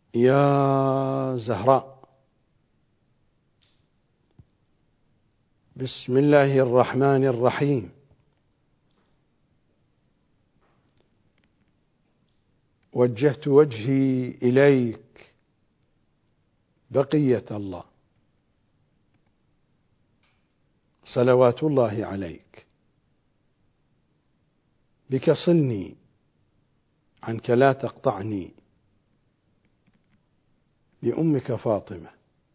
يا زهراء. بسم الله الرحمن الرحيم. وجهت وجهي إليك بقية الله، صلوات الله عليك. بك صلني، عنك لا تقطعني. بأمك فاطمة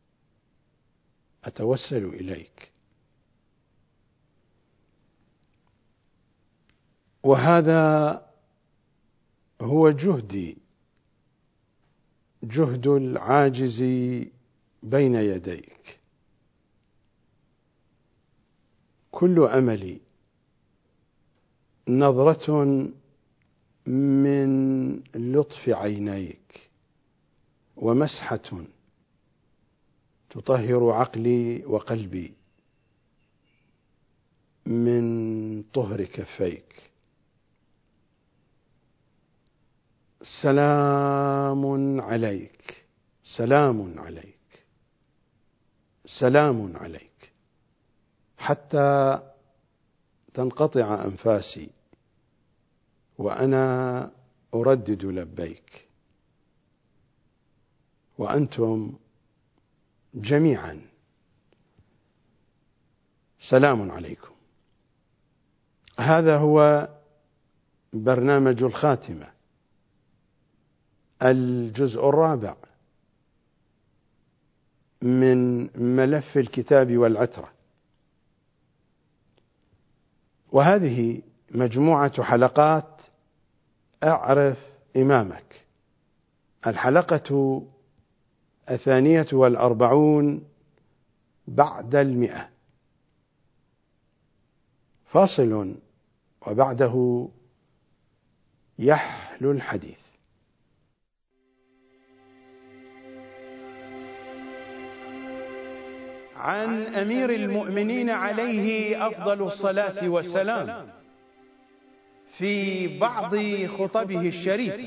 أتوسل إليك. وهذا هو جهدي، جهد العاجز بين يديك. كل أملي نظرة من لطف عينيك، ومسحة تطهر عقلي وقلبي من طهر كفيك. سلام عليك، سلام عليك، سلام عليك، حتى تنقطع أنفاسي وأنا أردد لبيك، وأنتم جميعا سلام عليكم. هذا هو برنامج الخاتمة، الجزء الرابع من ملف الكتاب والعترة، وهذه مجموعة حلقات أعرف إمامك. الحلقة 42 بعد 100، فاصل وبعده يحلو الحديث. عن أمير المؤمنين عليه أفضل الصلاة والسلام في بعض خطبه الشريفة: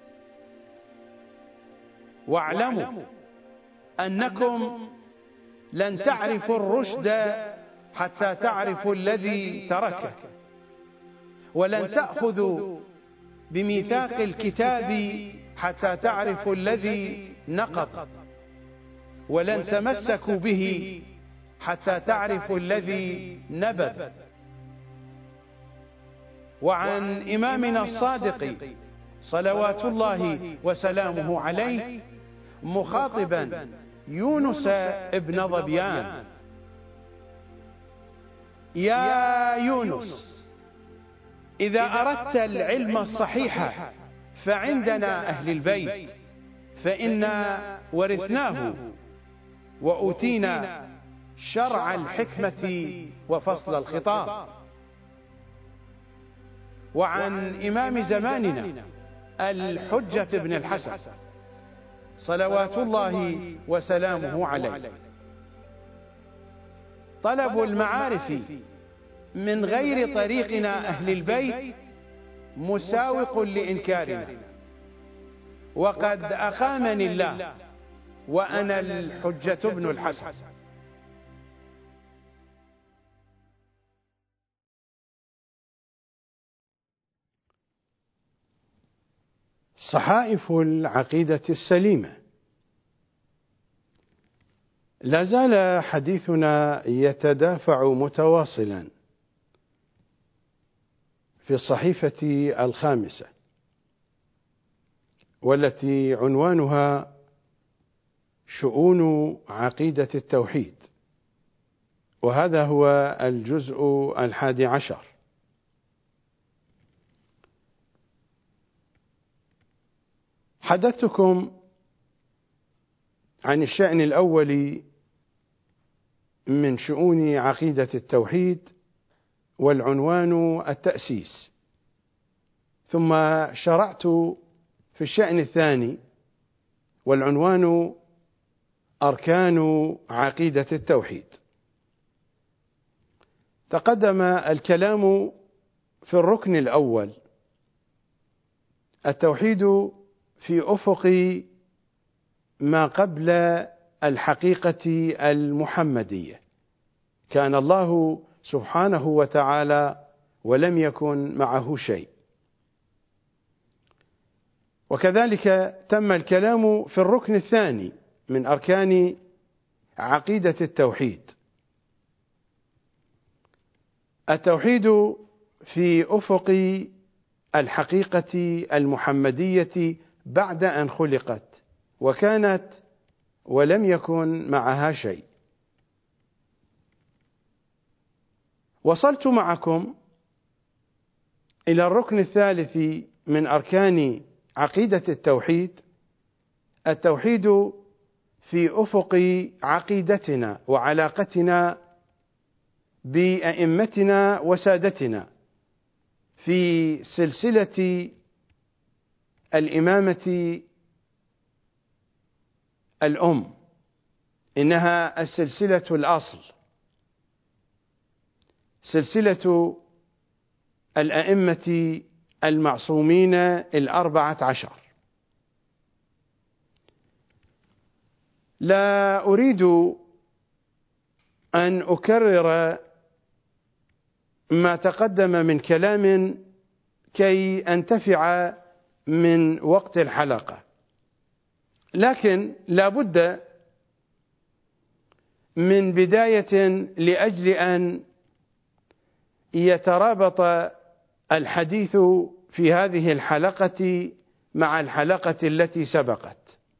واعلموا أنكم لن تعرفوا الرشد حتى تعرفوا الذي تركه، ولن تأخذوا بميثاق الكتاب حتى تعرفوا الذي نقض، ولن تمسكوا به حتى تعرفوا الذي نبذ. وعن إمامنا الصادق صلوات الله وسلامه عليه مخاطبا يونس ابن ظبيان: يا يونس، إذا أردت العلم الصحيح فعندنا أهل البيت، فإنا ورثناه وأوتينا شرع الحكمة وفصل الخطاب. وعن إمام زماننا الحجة بن الحسن صلوات الله وسلامه عليه: طلب المعارف من غير طريقنا أهل البيت مساوق لإنكارنا، وقد أقامني الله وأنا الحجة بن الحسن. صحائف العقيدة السليمة. لا زال حديثنا يتدافع متواصلا في الصحيفة 5، والتي عنوانها شؤون عقيدة التوحيد، وهذا هو الجزء 11. حدثتكم عن الشأن الأول من شؤون عقيدة التوحيد، والعنوان التأسيس، ثم شرعت في الشأن الثاني والعنوان أركان عقيدة التوحيد. تقدم الكلام في الركن الأول: التوحيد في أفق ما قبل الحقيقة المحمدية، كان الله سبحانه وتعالى ولم يكن معه شيء. وكذلك تم الكلام في الركن الثاني من أركان عقيدة التوحيد. التوحيد في أفق الحقيقة المحمدية بعد أن خلقت وكانت ولم يكن معها شيء. وصلت معكم إلى الركن الثالث من أركان عقيدة التوحيد، التوحيد في أفق عقيدتنا وعلاقتنا بأئمتنا وسادتنا في سلسلة الإمامة الأم، إنها السلسلة الأصل، سلسلة الأئمة المعصومين 14. لا أريد أن أكرر ما تقدم من كلام كي أنتفع من وقت الحلقة، لكن لا بد من بداية لأجل أن يترابط الحديث في هذه الحلقة مع الحلقة التي سبقت.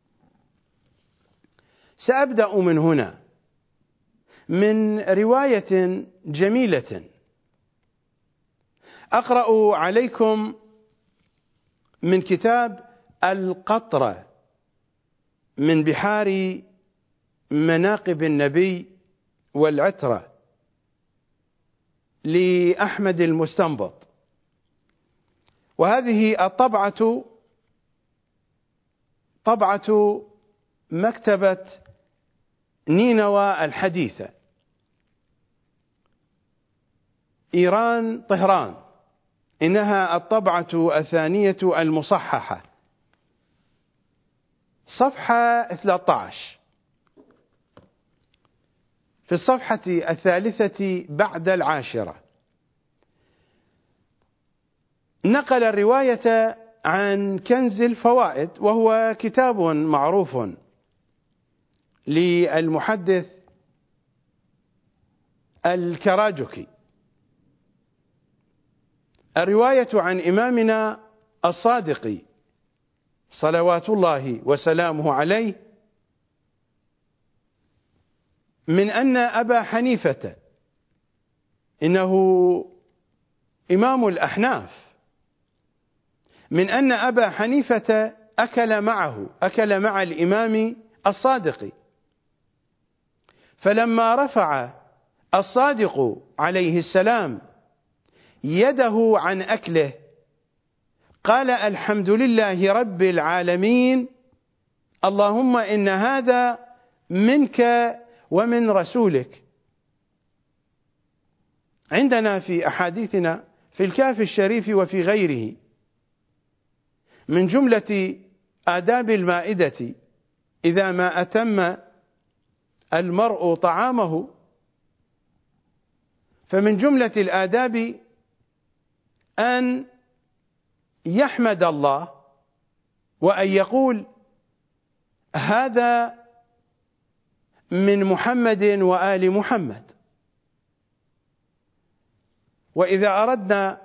سأبدأ من هنا، من رواية جميلة أقرأ عليكم من كتاب القطرة من بحار مناقب النبي والعترة لأحمد المستنبط. وهذه الطبعة طبعة مكتبة نينوى الحديثة، إيران طهران، إنها الطبعة الثانية المصححة، صفحة 13، في الصفحة 3 بعد 10. نقل الرواية عن كنز الفوائد، وهو كتاب معروف للمحدث الكراجكي. الرواية عن إمامنا الصادق صلوات الله وسلامه عليه من أن أبا حنيفة، إنه إمام الأحناف، من أن أبا حنيفة أكل مع الإمام الصادق، فلما رفع الصادق عليه السلام يده عن أكله قال: الحمد لله رب العالمين، اللهم إن هذا منك ومن رسولك. عندنا في أحاديثنا في الكافي الشريف وفي غيره من جملة آداب المائدة إذا ما أتم المرء طعامه، فمن جملة الآداب أن يحمد الله وأن يقول: هذا من محمد وآل محمد. وإذا أردنا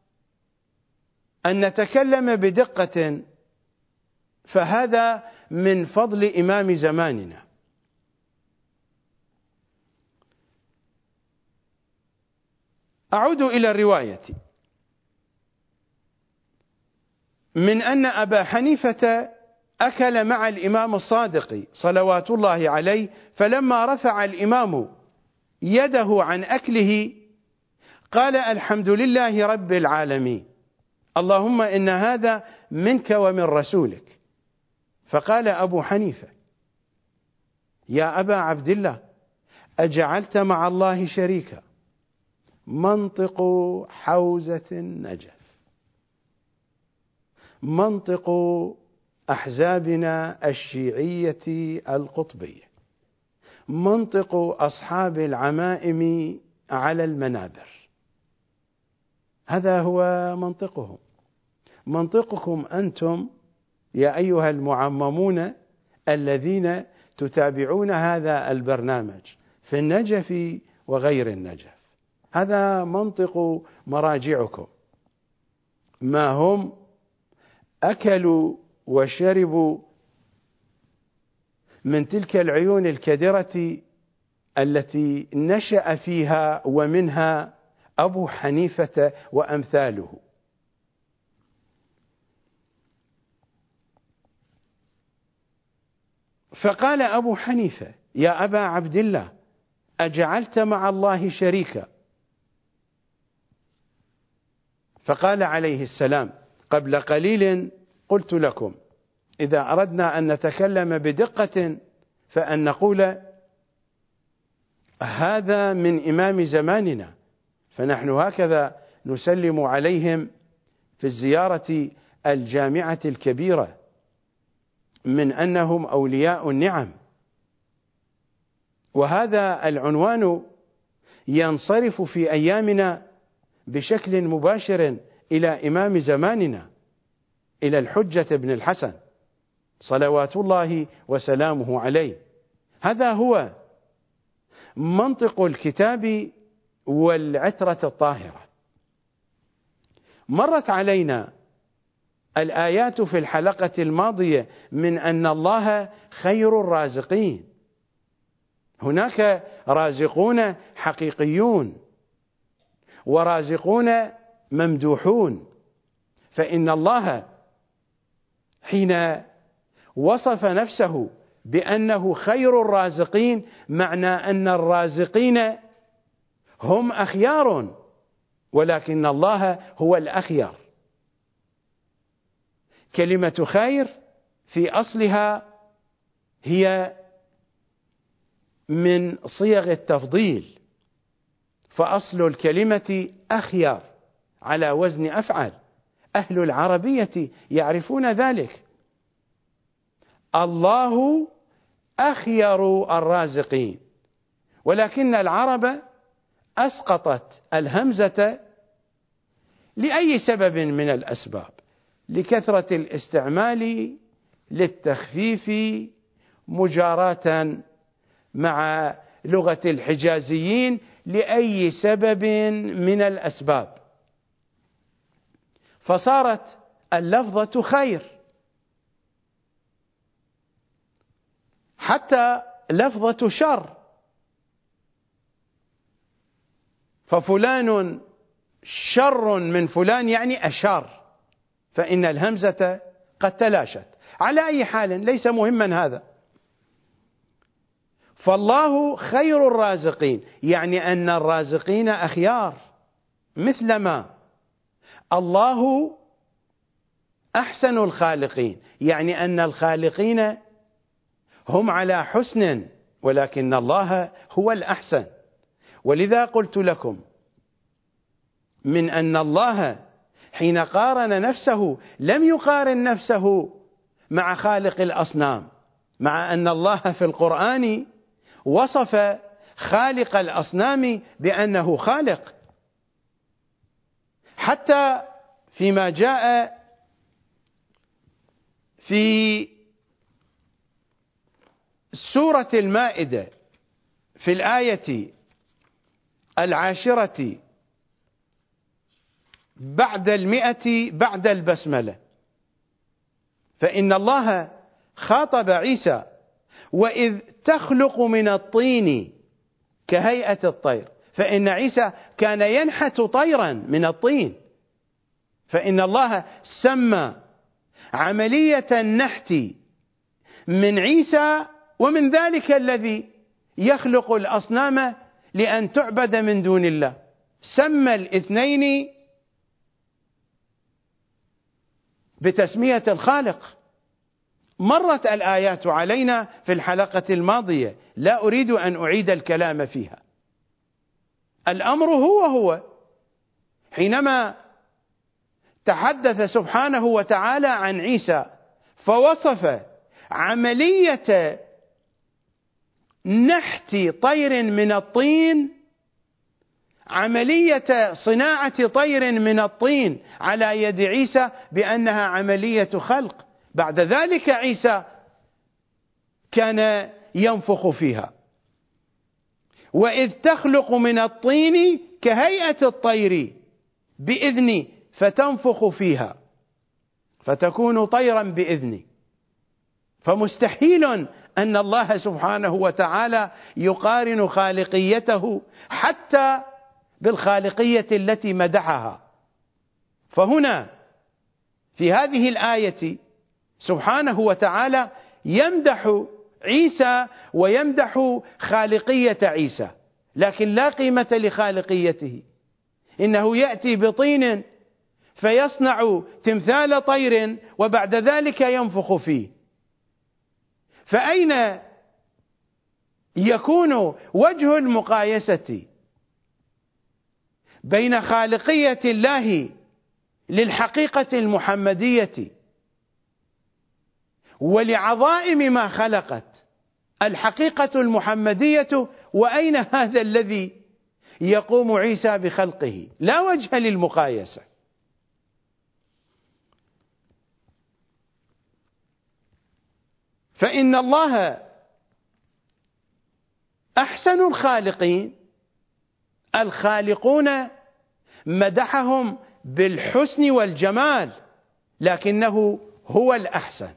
أن نتكلم بدقة فهذا من فضل إمام زماننا. أعود إلى الرواية. من أن أبا حنيفة أكل مع الإمام الصادق صلوات الله عليه، فلما رفع الإمام يده عن أكله قال: الحمد لله رب العالمين، اللهم إن هذا منك ومن رسولك. فقال أبو حنيفة: يا أبا عبد الله، أجعلت مع الله شريكا؟ منطق حوزة النجف، منطق أحزابنا الشيعية القطبية، منطق أصحاب العمائم على المنابر. هذا هو منطقهم. منطقكم أنتم يا أيها المعممون الذين تتابعون هذا البرنامج في النجف وغير النجف، هذا منطق مراجعكم. ما هم أكلوا وشربوا من تلك العيون الكدرة التي نشأ فيها ومنها أبو حنيفة وأمثاله. فقال أبو حنيفة: يا أبا عبد الله، أجعلت مع الله شريكا؟ فقال عليه السلام: قبل قليل قلت لكم إذا أردنا أن نتكلم بدقة فأن نقول هذا من إمام زماننا، فنحن هكذا نسلم عليهم في الزيارة الجامعة الكبيرة من أنهم أولياء النعم. وهذا العنوان ينصرف في أيامنا بشكل مباشر إلى إمام زماننا، إلى الحجة بن الحسن صلوات الله وسلامه عليه. هذا هو منطق الكتاب والعترة الطاهرة. مرت علينا الآيات في الحلقة الماضية من أن الله خير الرازقين. هناك رازقون حقيقيون ورازقون ممدوحون، فإن الله حين وصف نفسه بأنه خير الرازقين معنى أن الرازقين هم أخيار، ولكن الله هو الأخير. كلمة خير في أصلها هي من صيغ التفضيل، فأصل الكلمة أخيار على وزن أفعل، أهل العربية يعرفون ذلك. الله أخير الرازقين، ولكن العرب أسقطت الهمزة لأي سبب من الأسباب، لكثرة الاستعمال، للتخفيف، مجاراة مع لغة الحجازيين، لأي سبب من الأسباب، فصارت اللفظة خير. حتى لفظة شر، ففلان شر من فلان يعني أشار، فإن الهمزة قد تلاشت. على أي حال ليس مهما هذا. فالله خير الرازقين يعني أن الرازقين أخيار، مثلما الله أحسن الخالقين يعني أن الخالقين هم على حسن، ولكن الله هو الأحسن. ولذا قلت لكم من أن الله حين قارن نفسه لم يقارن نفسه مع خالق الأصنام، مع أن الله في القرآن وصف خالق الأصنام بأنه خالق. حتى فيما جاء في سورة المائدة في الآية 10 بعد 100 بعد البسملة، فإن الله خاطب عيسى: وإذ تخلق من الطين كهيئة الطير، فإن عيسى كان ينحت طيرا من الطين، فإن الله سمى عملية النحت من عيسى ومن ذلك الذي يخلق الأصنام لأن تعبد من دون الله، سمى الاثنين بتسمية الخالق. مرت الآيات علينا في الحلقة الماضية، لا أريد أن أعيد الكلام فيها. الأمر هو حينما تحدث سبحانه وتعالى عن عيسى فوصف عملية نحت طير من الطين، عملية صناعة طير من الطين على يد عيسى بأنها عملية خلق. بعد ذلك عيسى كان ينفخ فيها. وإذ تخلق من الطين كهيئة الطير بإذني فتنفخ فيها فتكون طيرا بإذني. فمستحيل أن الله سبحانه وتعالى يقارن خالقيته حتى بالخالقية التي مدحها. فهنا في هذه الآية سبحانه وتعالى يمدح عيسى ويمدح خالقية عيسى، لكن لا قيمة لخالقيته. إنه يأتي بطين فيصنع تمثال طير وبعد ذلك ينفخ فيه. فأين يكون وجه المقايسة بين خالقية الله للحقيقة المحمدية ولعظائم ما خلقت الحقيقة المحمدية، وأين هذا الذي يقوم عيسى بخلقه؟ لا وجه للمقايسة. فإن الله أحسن الخالقين، الخالقون مدحهم بالحسن والجمال، لكنه هو الأحسن.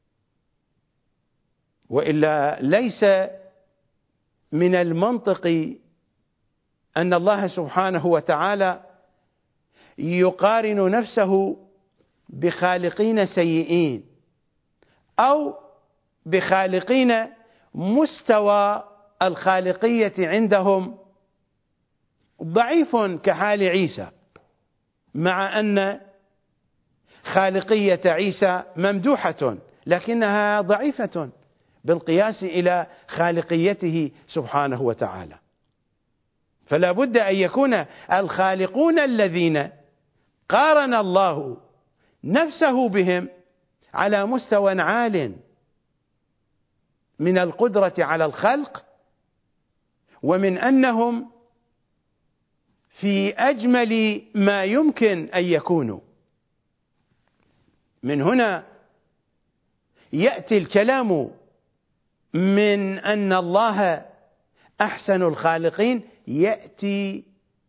وإلا ليس من المنطق أن الله سبحانه وتعالى يقارن نفسه بخالقين سيئين أو بخالقين مستوى الخالقية عندهم ضعيف كحال عيسى، مع أن خالقية عيسى ممدوحة لكنها ضعيفة بالقياس إلى خالقيته سبحانه وتعالى. فلا بد أن يكون الخالقون الذين قارن الله نفسه بهم على مستوى عال من القدرة على الخلق، ومن أنهم في أجمل ما يمكن أن يكونوا. من هنا يأتي الكلام من أن الله أحسن الخالقين، يأتي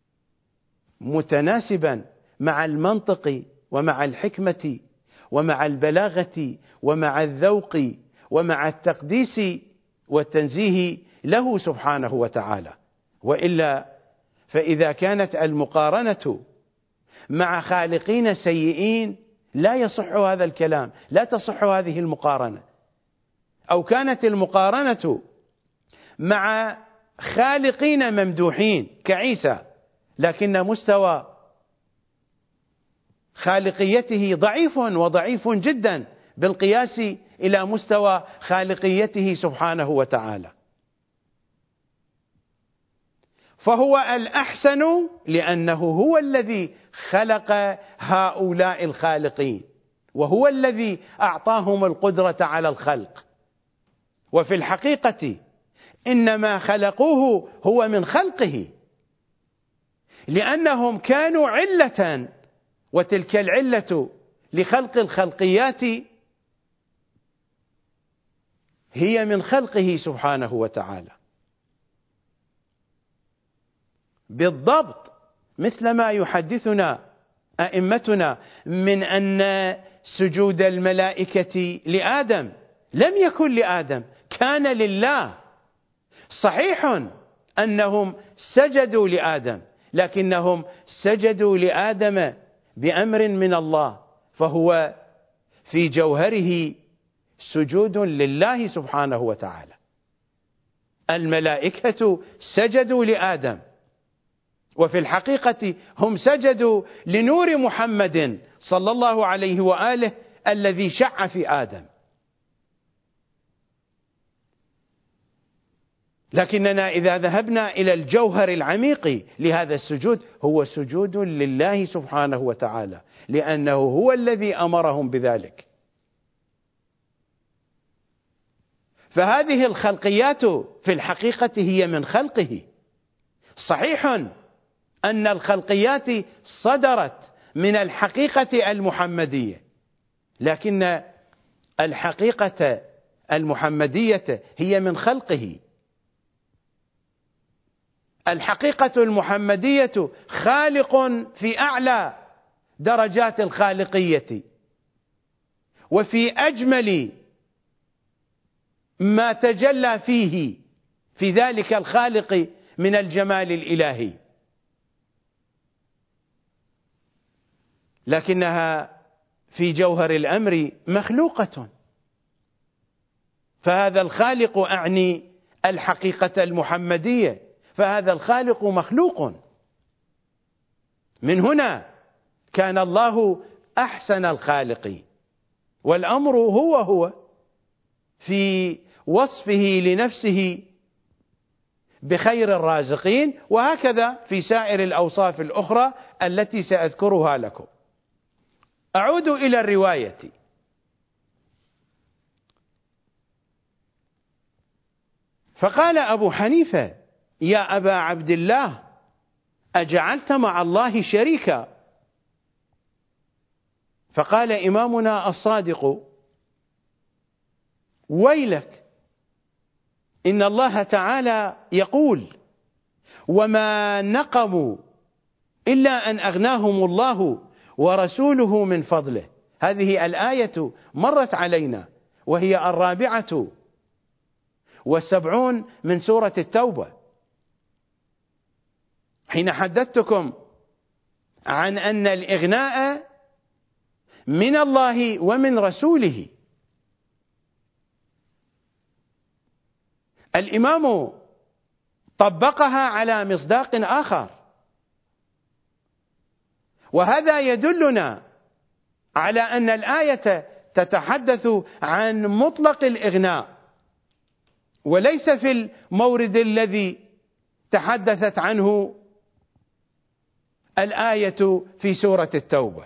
متناسبا مع المنطق ومع الحكمة ومع البلاغة ومع الذوق ومع التقديس والتنزيه له سبحانه وتعالى. وإلا فإذا كانت المقارنة مع خالقين سيئين لا يصح هذا الكلام، لا تصح هذه المقارنة. أو كانت المقارنة مع خالقين ممدوحين كعيسى لكن مستوى خالقيته ضعيف وضعيف جدا بالقياس إلى مستوى خالقيته سبحانه وتعالى. فهو الأحسن لأنه هو الذي خلق هؤلاء الخالقين، وهو الذي أعطاهم القدرة على الخلق. وفي الحقيقة إنما خلقوه هو من خلقه، لأنهم كانوا علة، وتلك العلة لخلق الخلقيات هي من خلقه سبحانه وتعالى. بالضبط مثل ما يحدثنا أئمتنا من أن سجود الملائكة لآدم لم يكن لآدم، كان لله. صحيح أنهم سجدوا لآدم، لكنهم سجدوا لآدم بأمر من الله، فهو في جوهره سجود لله سبحانه وتعالى. الملائكة سجدوا لآدم، وفي الحقيقة هم سجدوا لنور محمد صلى الله عليه وآله الذي شع في آدم. لكننا إذا ذهبنا إلى الجوهر العميق لهذا السجود، هو سجود لله سبحانه وتعالى، لأنه هو الذي أمرهم بذلك. فهذه الخلقيات في الحقيقة هي من خلقه. صحيح أن الخلقيات صدرت من الحقيقة المحمدية، لكن الحقيقة المحمدية هي من خلقه. الحقيقة المحمدية خالق في أعلى درجات الخالقية، وفي أجمل ما تجلى فيه في ذلك الخالق من الجمال الإلهي، لكنها في جوهر الأمر مخلوقة. فهذا الخالق أعني الحقيقة المحمدية، فهذا الخالق مخلوق. من هنا كان الله أحسن الخالقين، والأمر هو في وصفه لنفسه بخير الرازقين، وهكذا في سائر الأوصاف الأخرى التي سأذكرها لكم. أعود إلى الرواية. فقال أبو حنيفة: يا أبا عبد الله، أجعلت مع الله شريكا؟ فقال إمامنا الصادق: ويلك، إن الله تعالى يقول: وما نقموا إلا أن أغناهم الله ورسوله من فضله. هذه الآية مرت علينا، وهي 74 من سورة التوبة، حين حدثتكم عن أن الإغناء من الله ومن رسوله. الإمام طبقها على مصداق آخر، وهذا يدلنا على أن الآية تتحدث عن مطلق الإغناء، وليس في المورد الذي تحدثت عنه الآية في سورة التوبة.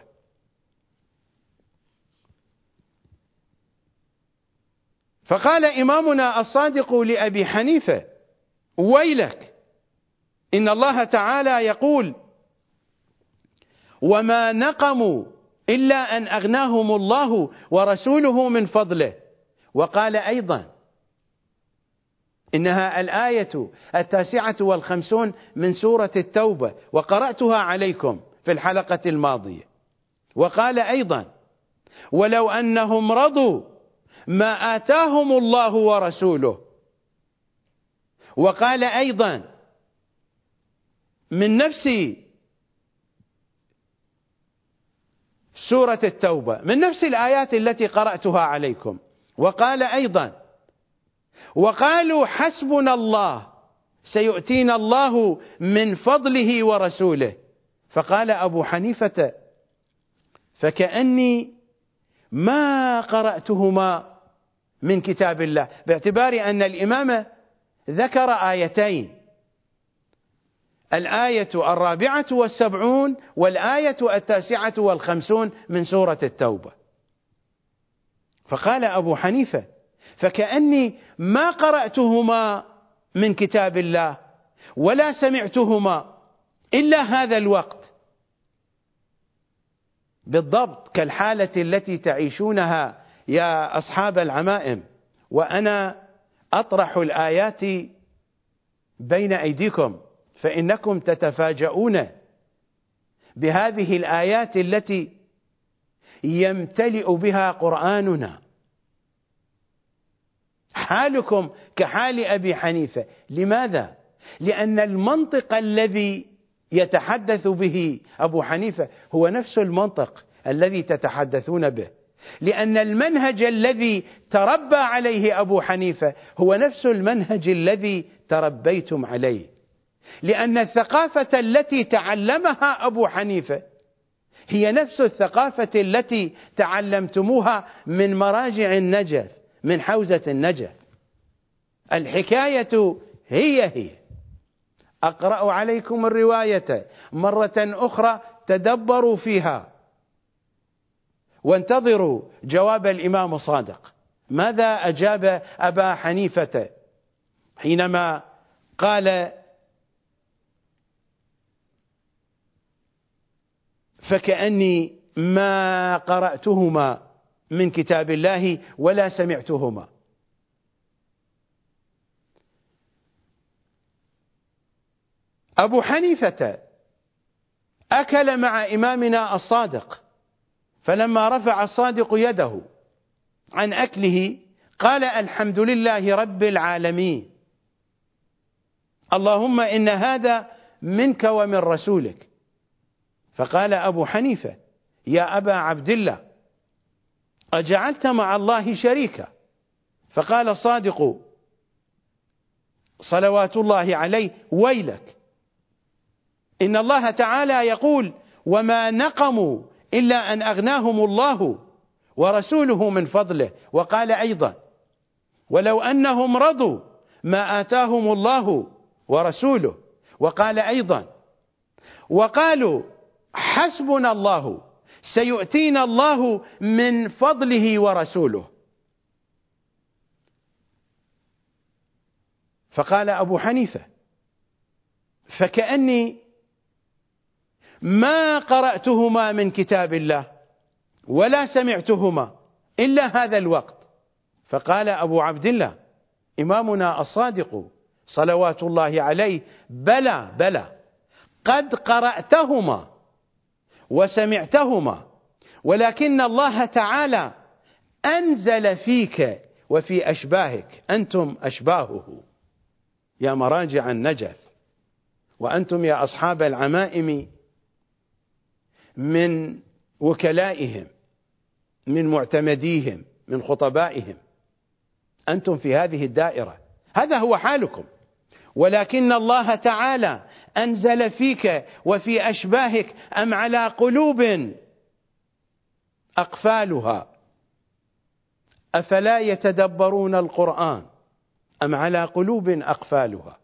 فقال إمامنا الصادق لأبي حنيفة: ويلك، إن الله تعالى يقول: وما نقموا إلا أن أغناهم الله ورسوله من فضله. وقال أيضا: إنها الآية 59 من سورة التوبة، وقرأتها عليكم في الحلقة الماضية. وقال أيضا: ولو أنهم رضوا ما آتاهم الله ورسوله. وقال أيضا من نفس سورة التوبة، من نفس الآيات التي قرأتها عليكم، وقال أيضا: وقالوا حسبنا الله سيؤتينا الله من فضله ورسوله. فقال أبو حنيفة: فكأني ما قرأتهما من كتاب الله، باعتبار أن الإمام ذكر آيتين، الآية 74 والآية 59 من سورة التوبة. فقال أبو حنيفة: فكأني ما قرأتهما من كتاب الله ولا سمعتهما إلا هذا الوقت، بالضبط كالحالة التي تعيشونها يا أصحاب العمائم، وأنا أطرح الآيات بين أيديكم، فإنكم تتفاجؤون بهذه الآيات التي يمتلئ بها قرآننا. حالكم كحال أبي حنيفة. لماذا؟ لأن المنطق الذي يتحدث به أبو حنيفة هو نفس المنطق الذي تتحدثون به، لأن المنهج الذي تربى عليه أبو حنيفة هو نفس المنهج الذي تربيتم عليه، لأن الثقافة التي تعلمها أبو حنيفة هي نفس الثقافة التي تعلمتموها من مراجع النجف، من حوزة النجف. الحكاية هي أقرأ عليكم الرواية مرة أخرى، تدبروا فيها وانتظروا جواب الإمام الصادق. ماذا أجاب أبا حنيفة حينما قال: فكأني ما قرأتهما من كتاب الله ولا سمعتهما. أبو حنيفة أكل مع إمامنا الصادق، فلما رفع الصادق يده عن أكله قال: الحمد لله رب العالمين، اللهم إن هذا منك ومن رسولك. فقال أبو حنيفة: يا أبا عبد الله، أجعلت مع الله شريكا؟ فقال الصادق صلوات الله عليه: ويلك، إن الله تعالى يقول: وما نقموا إلا أن أغناهم الله ورسوله من فضله. وقال أيضا: ولو أنهم رضوا ما آتاهم الله ورسوله. وقال أيضا: وقالوا حسبنا الله سيؤتينا الله من فضله ورسوله. فقال أبو حنيفة: فكأني ما قرأتهما من كتاب الله ولا سمعتهما إلا هذا الوقت. فقال أبو عبد الله إمامنا الصادق صلوات الله عليه: بلى بلى، قد قرأتهما وسمعتهما، ولكن الله تعالى أنزل فيك وفي أشباهك، أنتم أشباهه يا مراجع النجف، وأنتم يا أصحاب العمائم من وكلائهم، من معتمديهم، من خطبائهم، أنتم في هذه الدائرة، هذا هو حالكم. ولكن الله تعالى أنزل فيك وفي أشباهك أم على قلوب أقفالها أفلا يتدبرون القرآن أم على قلوب أقفالها.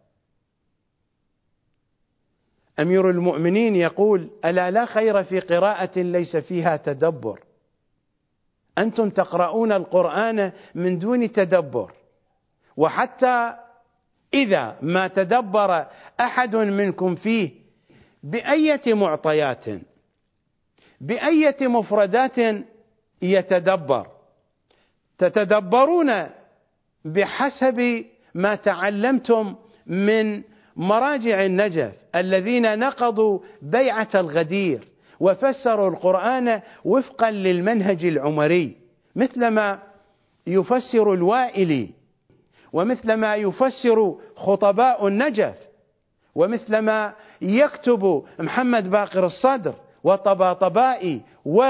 أمير المؤمنين يقول: ألا لا خير في قراءة ليس فيها تدبر. أنتم تقرؤون القرآن من دون تدبر، وحتى إذا ما تدبر أحد منكم فيه بأية معطيات، بأية مفردات يتدبر، تتدبرون بحسب ما تعلمتم من مراجع النجف الذين نقضوا بيعة الغدير وفسروا القرآن وفقا للمنهج العمري، مثلما يفسر الوائلي، ومثلما يفسر خطباء النجف، ومثلما يكتب محمد باقر الصدر والطباطبائي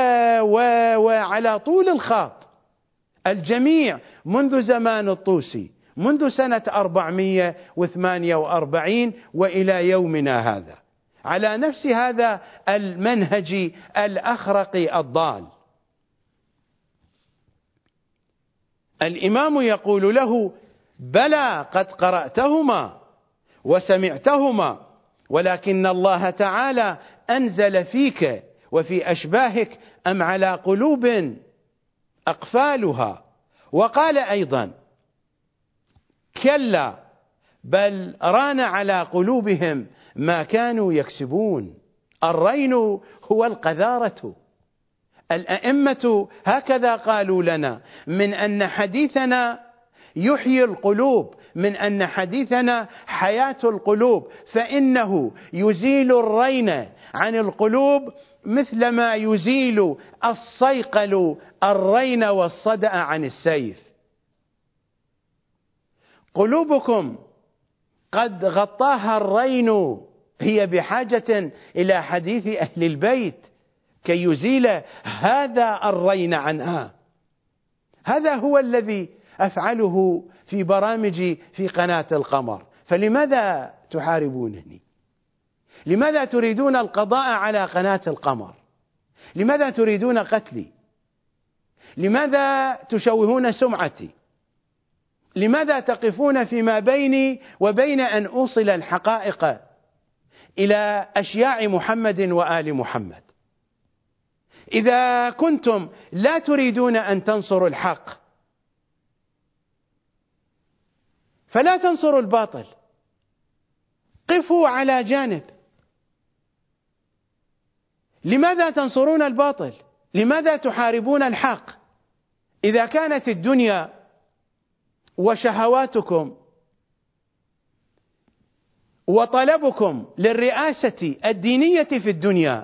وعلى طول الخط الجميع منذ زمان الطوسي، منذ سنة 448 وإلى يومنا هذا، على نفس هذا المنهج الأخرق الضال. الإمام يقول له: بلى، قد قرأتهما وسمعتهما، ولكن الله تعالى أنزل فيك وفي أشباهك أم على قلوب أقفالها. وقال أيضا: كلا، بل ران على قلوبهم ما كانوا يكسبون. الرين هو القذارة. الأئمة هكذا قالوا لنا: من أن حديثنا يحيي القلوب، من أن حديثنا حياة القلوب، فإنه يزيل الرين عن القلوب مثلما يزيل الصيقل الرين والصدأ عن السيف. قلوبكم قد غطاها الرين، هي بحاجة إلى حديث أهل البيت كي يزيل هذا الرين عنها. هذا هو الذي أفعله في برامجي في قناة القمر. فلماذا تحاربونني؟ لماذا تريدون القضاء على قناة القمر؟ لماذا تريدون قتلي؟ لماذا تشوهون سمعتي؟ لماذا تقفون فيما بيني وبين أن أوصل الحقائق إلى أشياع محمد وآل محمد؟ إذا كنتم لا تريدون أن تنصروا الحق فلا تنصروا الباطل، قفوا على جانب. لماذا تنصرون الباطل؟ لماذا تحاربون الحق؟ إذا كانت الدنيا وشهواتكم وطلبكم للرئاسة الدينية في الدنيا،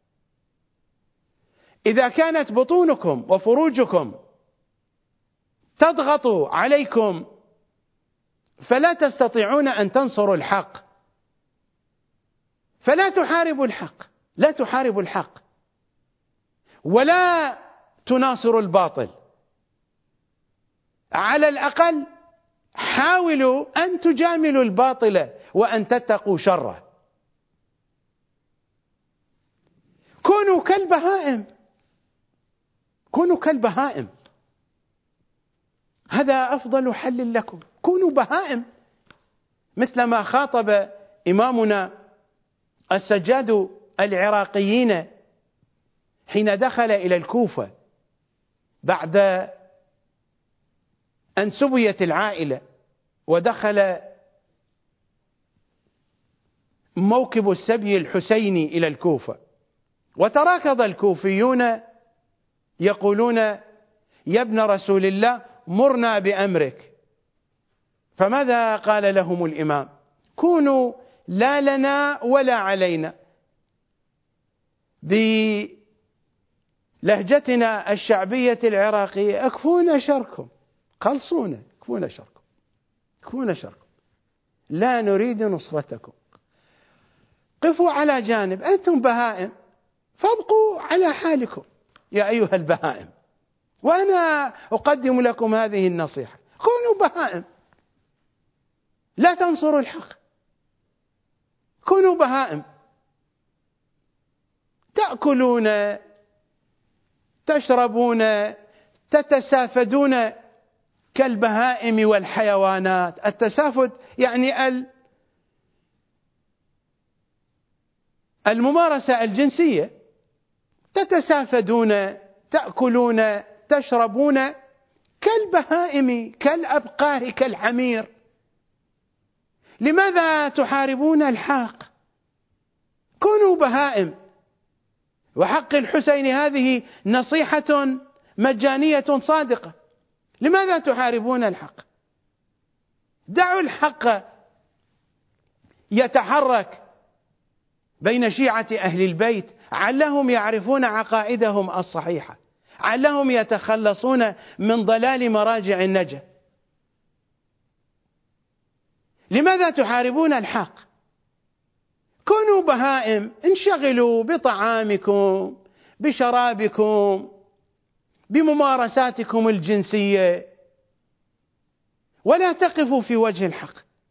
إذا كانت بطونكم وفروجكم تضغط عليكم، فلا تستطيعون أن تنصروا الحق، فلا تحاربوا الحق، لا تحاربوا الحق ولا تناصروا الباطل. على الأقل حاولوا أن تجاملوا الباطل وأن تتقوا شره. كونوا كالبهائم، كونوا كالبهائم، هذا أفضل حل لكم. كونوا بهائم، مثل ما خاطب إمامنا السجاد العراقيين حين دخل إلى الكوفة بعد أن سبيت العائلة، ودخل موكب السبي الحسيني إلى الكوفة، وتراكض الكوفيون يقولون: يا ابن رسول الله مرنا بأمرك. فماذا قال لهم الإمام؟ كونوا لا لنا ولا علينا، بلهجتنا الشعبية العراقية: اكفونا شركم، خلصونا، اكفونا شركم، اكفونا شركم، لا نريد نصرتكم، قفوا على جانب، أنتم بهائم فابقوا على حالكم يا أيها البهائم. وأنا أقدم لكم هذه النصيحة: كونوا بهائم، لا تنصروا الحق، كونوا بهائم، تأكلون، تشربون، تتسافدون كالبهائم والحيوانات. التسافد يعني الممارسة الجنسية، تتسافدون، تأكلون، تشربون كالبهائم، كالأبقار، كالحمير. لماذا تحاربون الحق؟ كونوا بهائم. وحق الحسين هذه نصيحة مجانية صادقة. لماذا تحاربون الحق؟ دعوا الحق يتحرك بين شيعة أهل البيت، علهم يعرفون عقائدهم الصحيحة، علهم يتخلصون من ضلال مراجع النجا. لماذا تحاربون الحق؟ كونوا بهائم، انشغلوا بطعامكم، بشرابكم، بممارساتكم الجنسية، ولا تقفوا في وجه الحق.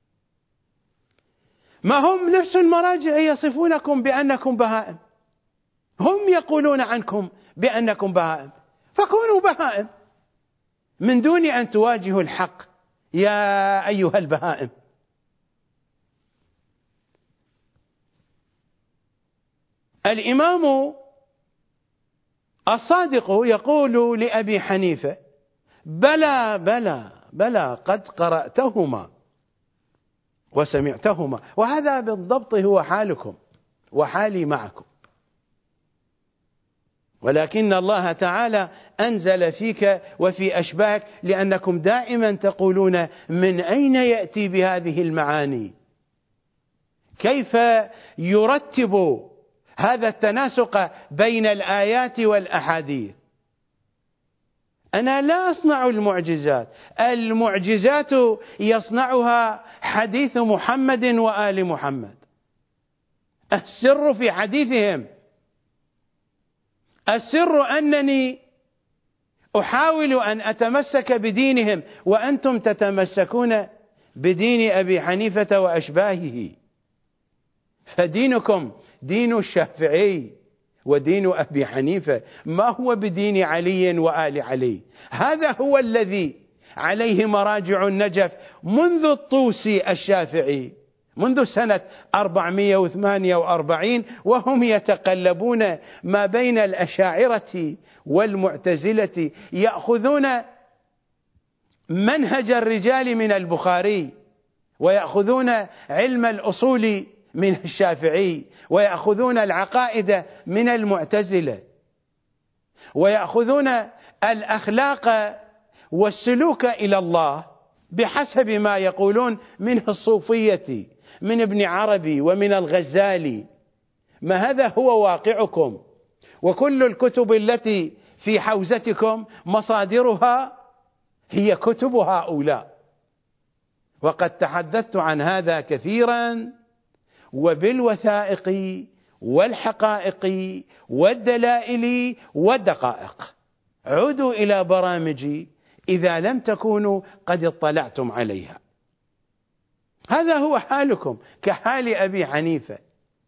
ما هم نفس المراجع يصفونكم بأنكم بهائم، هم يقولون عنكم بأنكم بهائم، فكونوا بهائم من دون أن تواجهوا الحق يا أيها البهائم. الإمام الصادق يقول لأبي حنيفة: بلى بلى بلى، قد قرأتهما وسمعتهما. وهذا بالضبط هو حالكم وحالي معكم، ولكن الله تعالى أنزل فيك وفي أشباهك لأنكم دائما تقولون: من أين يأتي بهذه المعاني؟ كيف يرتب هذا التناسق بين الآيات والأحاديث؟ أنا لا أصنع المعجزات، المعجزات يصنعها حديث محمد وآل محمد. السر في حديثهم، السر أنني أحاول أن أتمسك بدينهم وأنتم تتمسكون بدين أبي حنيفة وأشباهه. فدينكم دين الشافعي ودين أبي حنيفة، ما هو بدين علي وآل علي. هذا هو الذي عليه مراجع النجف منذ الطوسي الشافعي، منذ سنة 448، وهم يتقلبون ما بين الأشاعرة والمعتزلة، يأخذون منهج الرجال من البخاري ويأخذون علم الأصول من الشافعي، ويأخذون العقائد من المعتزلة، ويأخذون الأخلاق والسلوك إلى الله بحسب ما يقولون من الصوفية، من ابن عربي ومن الغزالي. ما هذا هو واقعكم، وكل الكتب التي في حوزتكم مصادرها هي كتب هؤلاء. وقد تحدثت عن هذا كثيرا، وبالوثائق والحقائق والدلائل والدقائق. عودوا إلى برامجي إذا لم تكونوا قد اطلعتم عليها. هذا هو حالكم كحال أبي حنيفة.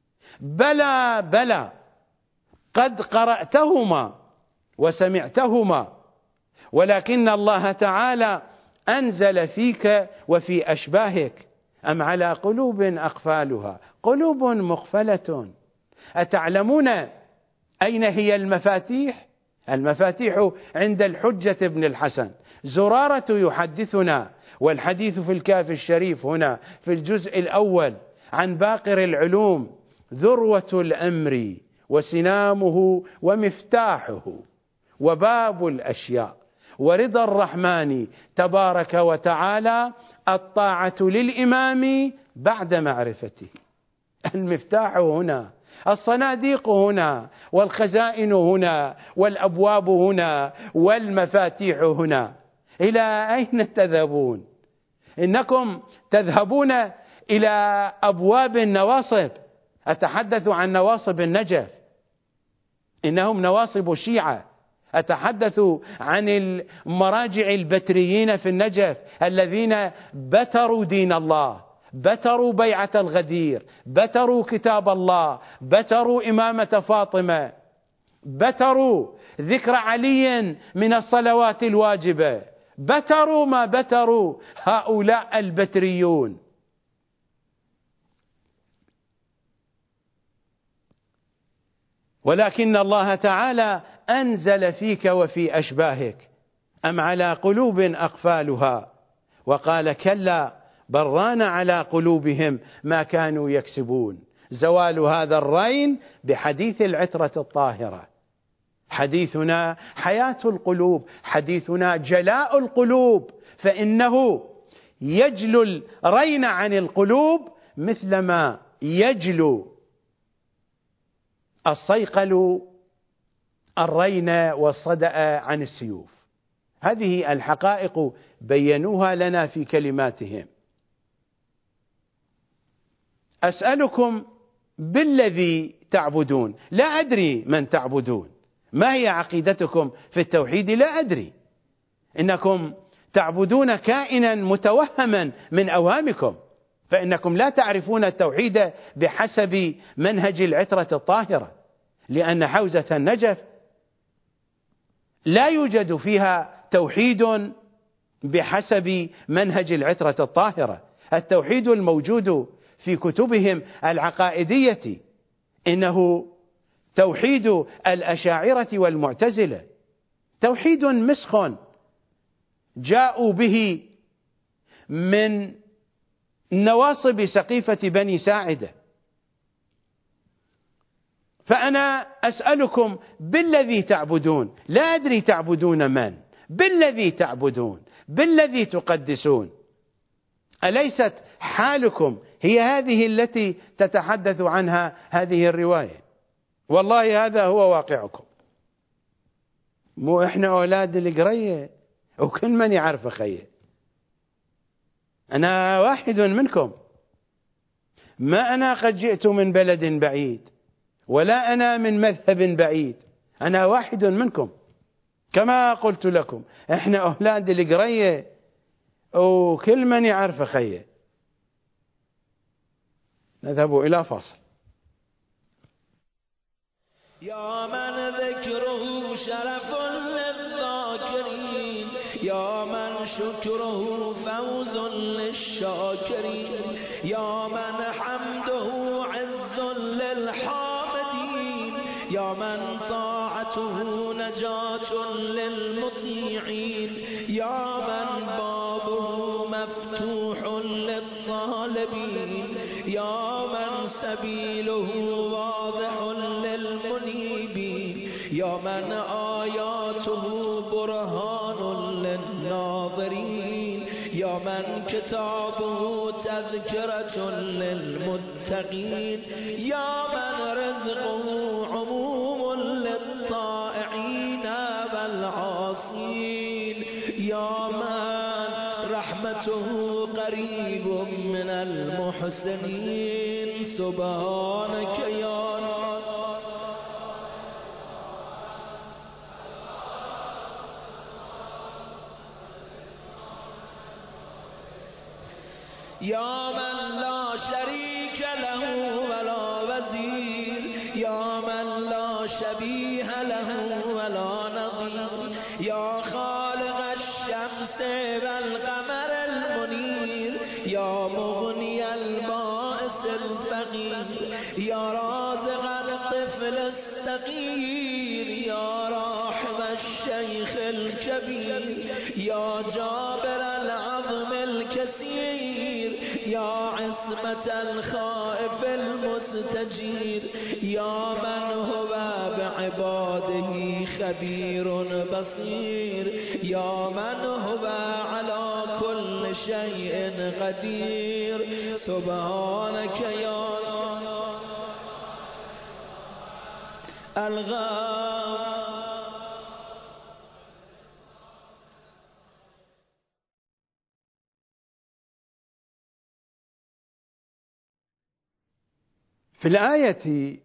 بلى قد قرأتهما وسمعتهما، ولكن الله تعالى أنزل فيك وفي أشباهك: أم على قلوب أقفالها قلوب مقفلة. أتعلمون أين هي المفاتيح؟ المفاتيح عند الحجة بن الحسن. زرارة يحدثنا، والحديث في الكافي الشريف هنا في الجزء الأول عن باقر العلوم: ذروة الأمر وسنامه ومفتاحه وباب الأشياء، ورضا الرحمن تبارك وتعالى الطاعة للإمام بعد معرفته. المفتاح هنا، الصناديق هنا، والخزائن هنا، والأبواب هنا، والمفاتيح هنا. إلى أين تذهبون؟ إنكم تذهبون إلى أبواب النواصب. أتحدث عن نواصب النجف، إنهم نواصب الشيعة. أتحدث عن المراجع البتريين في النجف الذين بتروا دين الله، بتروا بيعة الغدير، بتروا كتاب الله، بتروا إمامة فاطمة، بتروا ذكر علي من الصلوات الواجبة، بتروا ما بتروا هؤلاء البتريون. ولكن الله تعالى أنزل فيك وفي أشباهك: أم على قلوب أقفالها، وقال: كلا بل ران على قلوبهم ما كانوا يكسبون. زوال هذا الرين بحديث العترة الطاهرة. حديثنا حياة القلوب، حديثنا جلاء القلوب، فإنه يجلو الرين عن القلوب مثلما يجلو الصيقل الرين والصدأ عن السيوف. هذه الحقائق بينوها لنا في كلماتهم. أسألكم بالذي تعبدون، لا أدري من تعبدون، ما هي عقيدتكم في التوحيد؟ لا أدري. إنكم تعبدون كائنا متوهما من أوهامكم، فإنكم لا تعرفون التوحيد بحسب منهج العترة الطاهرة، لأن حوزة النجف لا يوجد فيها توحيد بحسب منهج العترة الطاهرة. التوحيد الموجود في كتبهم العقائدية إنه توحيد الأشاعرة والمعتزلة، توحيد مسخ جاءوا به من نواصب سقيفة بني ساعدة. فأنا أسألكم بالذي تعبدون، لا أدري تعبدون من، بالذي تعبدون، بالذي تقدسون. أليست حالكم هي هذه التي تتحدث عنها هذه الرواية؟ والله هذا هو واقعكم. مو إحنا أولاد القرية وكل من يعرف خيه. أنا واحد منكم، ما أنا قد جئت من بلد بعيد، ولا أنا من مذهب بعيد، أنا واحد منكم. كما قلت لكم إحنا أولاد القرية وكل من يعرف خيه. نذهب إلى فاصل. يا من ذكره شرف للذاكرين، يا من شكره فوز للشاكرين، يا من حمده عز للحامدين، يا من طاعته نجاة للمطيعين، يا من بابه مفتوح للطالبين يا من سبيله واضح للمنيبين يا من آياته برهان للناظرين يا من كتابه تذكرة للمتقين يا من رزقه عموم للطائعين والعاصين يا من رحمته قريب من المحسنين سبحانك يا يا من لا شريك له ولا وزير يا من لا شبيه له ولا نظير يا خالق الشمس والقمر المنير يا مغني البائس الفقير يا رازق الطفل الصغير يا راحم الشيخ الكبير يا جابر العظم الكثير يا عصمة الخائف المستجير يا من هو بعباده خبير بصير يا من هو على كل شيء قدير سبحانك يا الغفور. في الآية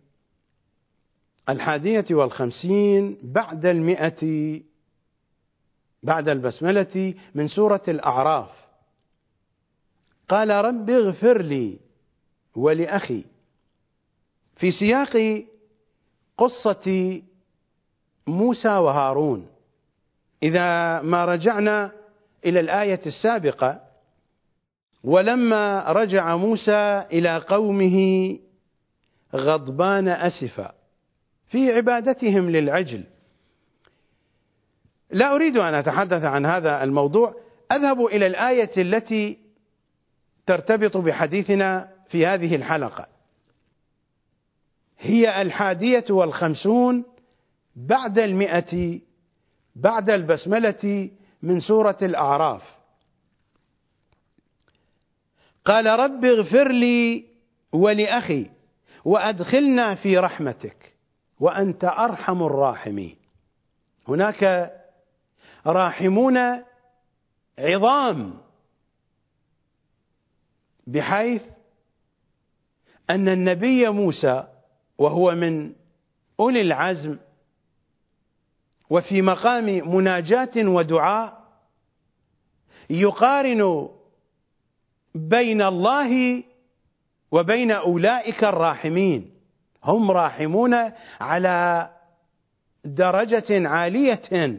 51 بعد 100 بعد البسملة من سورة الأعراف قال رب اغفر لي ولأخي في سياق قصة موسى وهارون. إذا ما رجعنا إلى الآية السابقة ولما رجع موسى إلى قومه غضبان أسفا في عبادتهم للعجل. لا أريد أن أتحدث عن هذا الموضوع، أذهب إلى الآية التي ترتبط بحديثنا في هذه الحلقة، هي 51 بعد 100 بعد البسملة من سورة الأعراف. قال رب اغفر لي ولأخي وأدخلنا في رحمتك وأنت أرحم الراحمين. هناك راحمون عظام، بحيث أن النبي موسى وهو من أولي العزم وفي مقام مناجاة ودعاء يقارن بين الله وبين أولئك الراحمين، هم راحمون على درجة عالية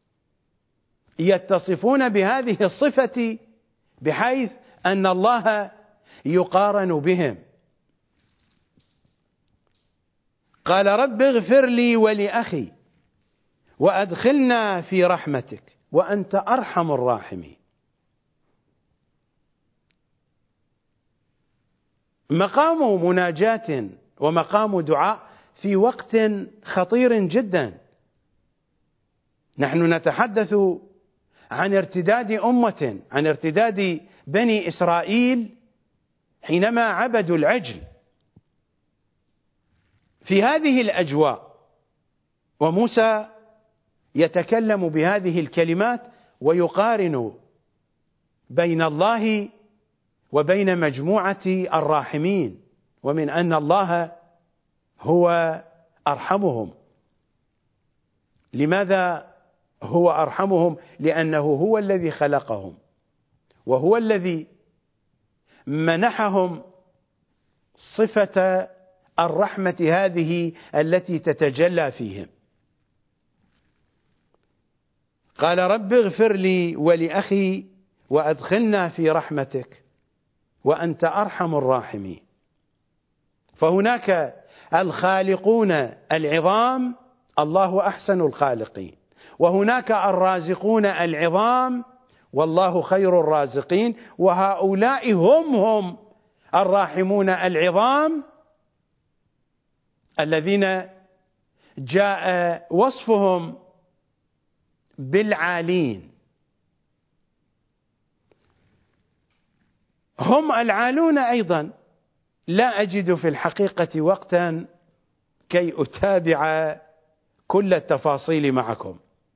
يتصفون بهذه الصفة بحيث أن الله يقارن بهم. قال رب اغفر لي ولأخي وأدخلنا في رحمتك وأنت أرحم الراحمين. مقام مناجاة ومقام دعاء في وقت خطير جدا. نحن نتحدث عن ارتداد أمة، عن ارتداد بني إسرائيل حينما عبدوا العجل. في هذه الأجواء وموسى يتكلم بهذه الكلمات ويقارن بين الله وبين مجموعة الراحمين، ومن أن الله هو أرحمهم. لماذا هو أرحمهم؟ لأنه هو الذي خلقهم وهو الذي منحهم صفة الرحمة هذه التي تتجلى فيهم. قال رب اغفر لي ولأخي وأدخلنا في رحمتك وأنت أرحم الراحمين. فهناك الخالقون العظام، الله أحسن الخالقين، وهناك الرازقون العظام والله خير الرازقين، وهؤلاء هم الراحمون العظام الذين جاء وصفهم بالعالين. هم العالون أيضا. لا أجد في الحقيقة وقتا كي أتابع كل التفاصيل معكم،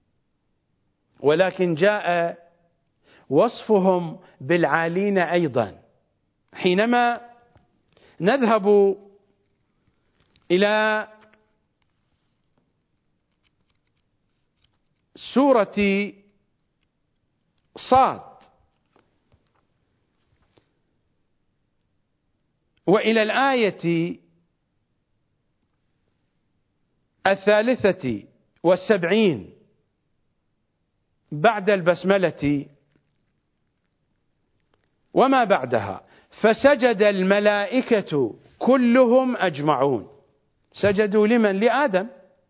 ولكن جاء وصفهم بالعالين أيضا. حينما نذهب إلى سورة صاد وإلى الآية 73 بعد البسملة وما بعدها: فسجد الملائكة كلهم أجمعون. سجدوا لمن؟ لآدم.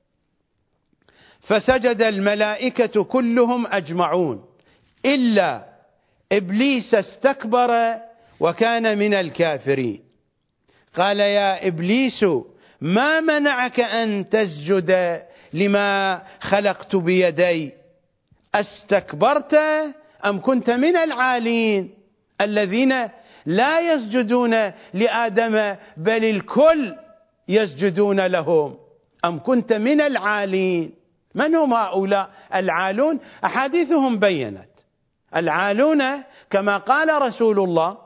فسجد الملائكة كلهم أجمعون إلا إبليس استكبر وكان من الكافرين. قال: يا إبليس ما منعك أن تسجد لما خلقت بيدي؟ استكبرت أم كنت من العالين الذين لا يسجدون لآدم بل الكل يسجدون لهم؟ أم كنت من العالين؟ من هم هؤلاء العالون؟ أحاديثهم بينت. العالون كما قال رسول الله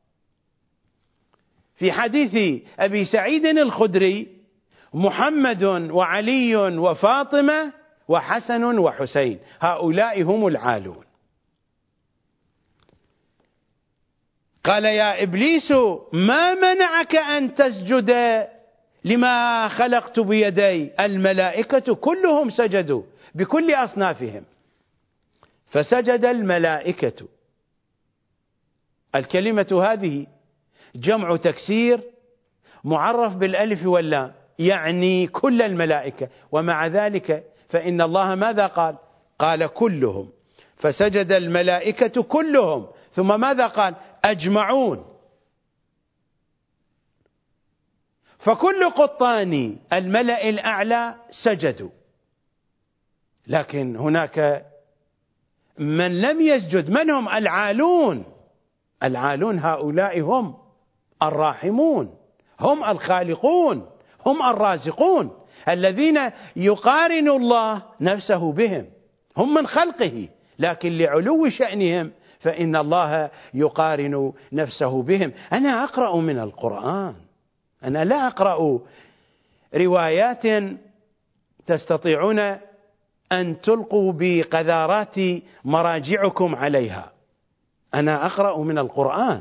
في حديث أبي سعيد الخدري: محمد وعلي وفاطمة وحسن وحسين، هؤلاء هم العالون. قال: يا إبليس ما منعك أن تسجد لما خلقت بيدي؟ الملائكة كلهم سجدوا بكل أصنافهم. فسجد الملائكة. الكلمة هذه جمع تكسير معرف بالألف واللام، يعني كل الملائكة، ومع ذلك فإن الله ماذا قال؟ قال كلهم. فسجد الملائكة كلهم، ثم ماذا قال؟ أجمعون. فكل قطان الملأ الأعلى سجدوا، لكن هناك من لم يسجد. من هم؟ العالون. العالون هؤلاء هم الراحمون، هم الخالقون، هم الرازقون، الذين يقارن الله نفسه بهم. هم من خلقه، لكن لعلو شأنهم فإن الله يقارن نفسه بهم. أنا أقرأ من القرآن، أنا لا أقرأ روايات تستطيعون أن تلقوا بقذارات مراجعكم عليها. أنا أقرأ من القرآن.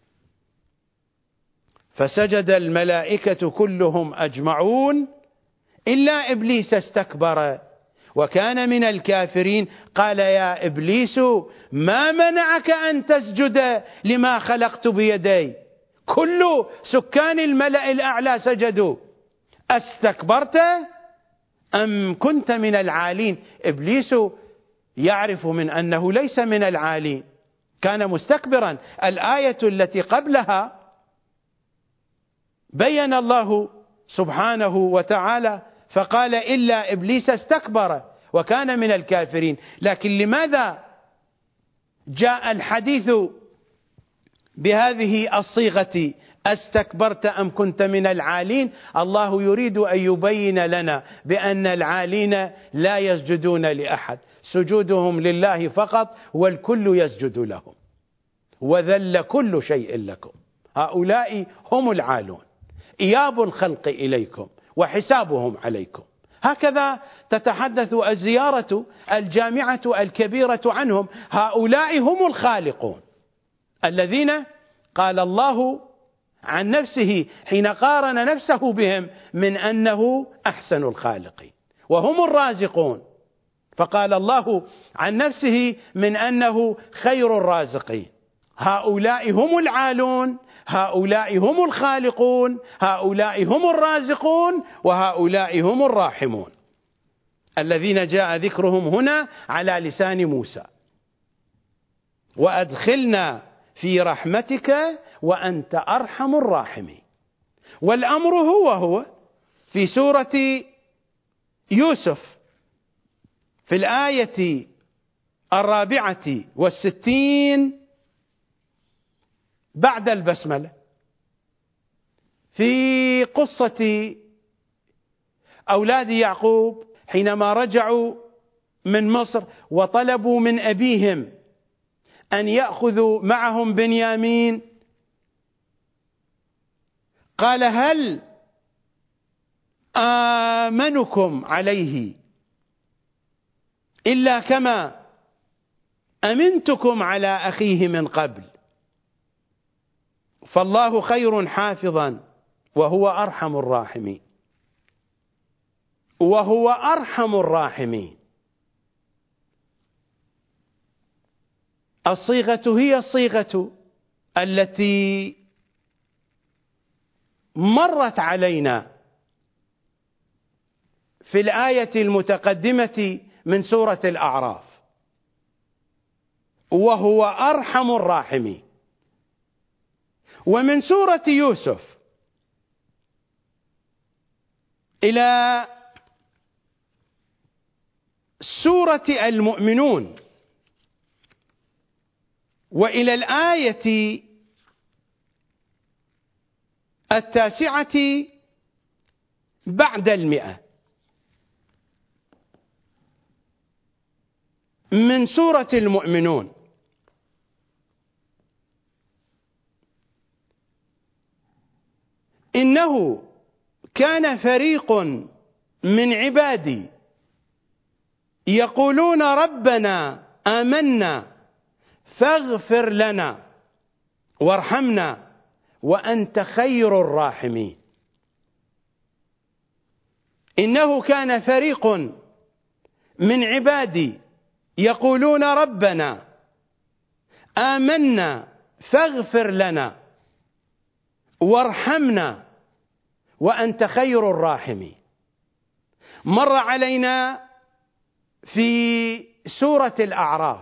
فسجد الملائكة كلهم أجمعون إلا إبليس استكبر وكان من الكافرين. قال: يا إبليس ما منعك أن تسجد لما خلقت بيدي؟ كل سكان الملأ الأعلى سجدوا. استكبرت أم كنت من العالين؟ إبليس يعرف من أنه ليس من العالين، كان مستكبرا. الآية التي قبلها بين الله سبحانه وتعالى فقال: إلا إبليس استكبر وكان من الكافرين. لكن لماذا جاء الحديث بهذه الصيغة: استكبرت أم كنت من العالين؟ الله يريد أن يبين لنا بأن العالين لا يسجدون لأحد، سجودهم لله فقط، والكل يسجد لهم، وذل كل شيء لكم. هؤلاء هم العالون، إياب الخلق إليكم وحسابهم عليكم. هكذا تتحدث الزيارة الجامعة الكبيرة عنهم. هؤلاء هم الخالقون الذين قال الله عن نفسه حين قارن نفسه بهم من أنه أحسن الخالقين، وهم الرازقون، فقال الله عن نفسه من أنه خير الرازقين. هؤلاء هم العالون، هؤلاء هم الخالقون، هؤلاء هم الرازقون، وهؤلاء هم الراحمون الذين جاء ذكرهم هنا على لسان موسى. وأدخلنا في رحمتك وأنت أرحم الراحمين. والأمر هو في سورة يوسف في الآية 64 بعد البسملة، في قصة أولاد يعقوب حينما رجعوا من مصر وطلبوا من أبيهم أن يأخذوا معهم بنيامين، قال: هل آمنكم عليه إلا كما أمنتكم على أخيه من قبل، فالله خير حافظا وهو أرحم الراحمين. وهو أرحم الراحمين، الصيغة هي الصيغة التي مرت علينا في الآية المتقدمة من سورة الأعراف، وهو أرحم الراحمين. ومن سورة يوسف إلى سورة المؤمنون وإلى الآية 9 بعد 100 من سورة المؤمنون: إنه كان فريق من عبادي يقولون ربنا آمنا فاغفر لنا وارحمنا وأنت خير الراحمين. إنه كان فريق من عبادي يقولون ربنا آمنا فاغفر لنا وارحمنا وأنت خير الراحمين. مر علينا في سورة الأعراف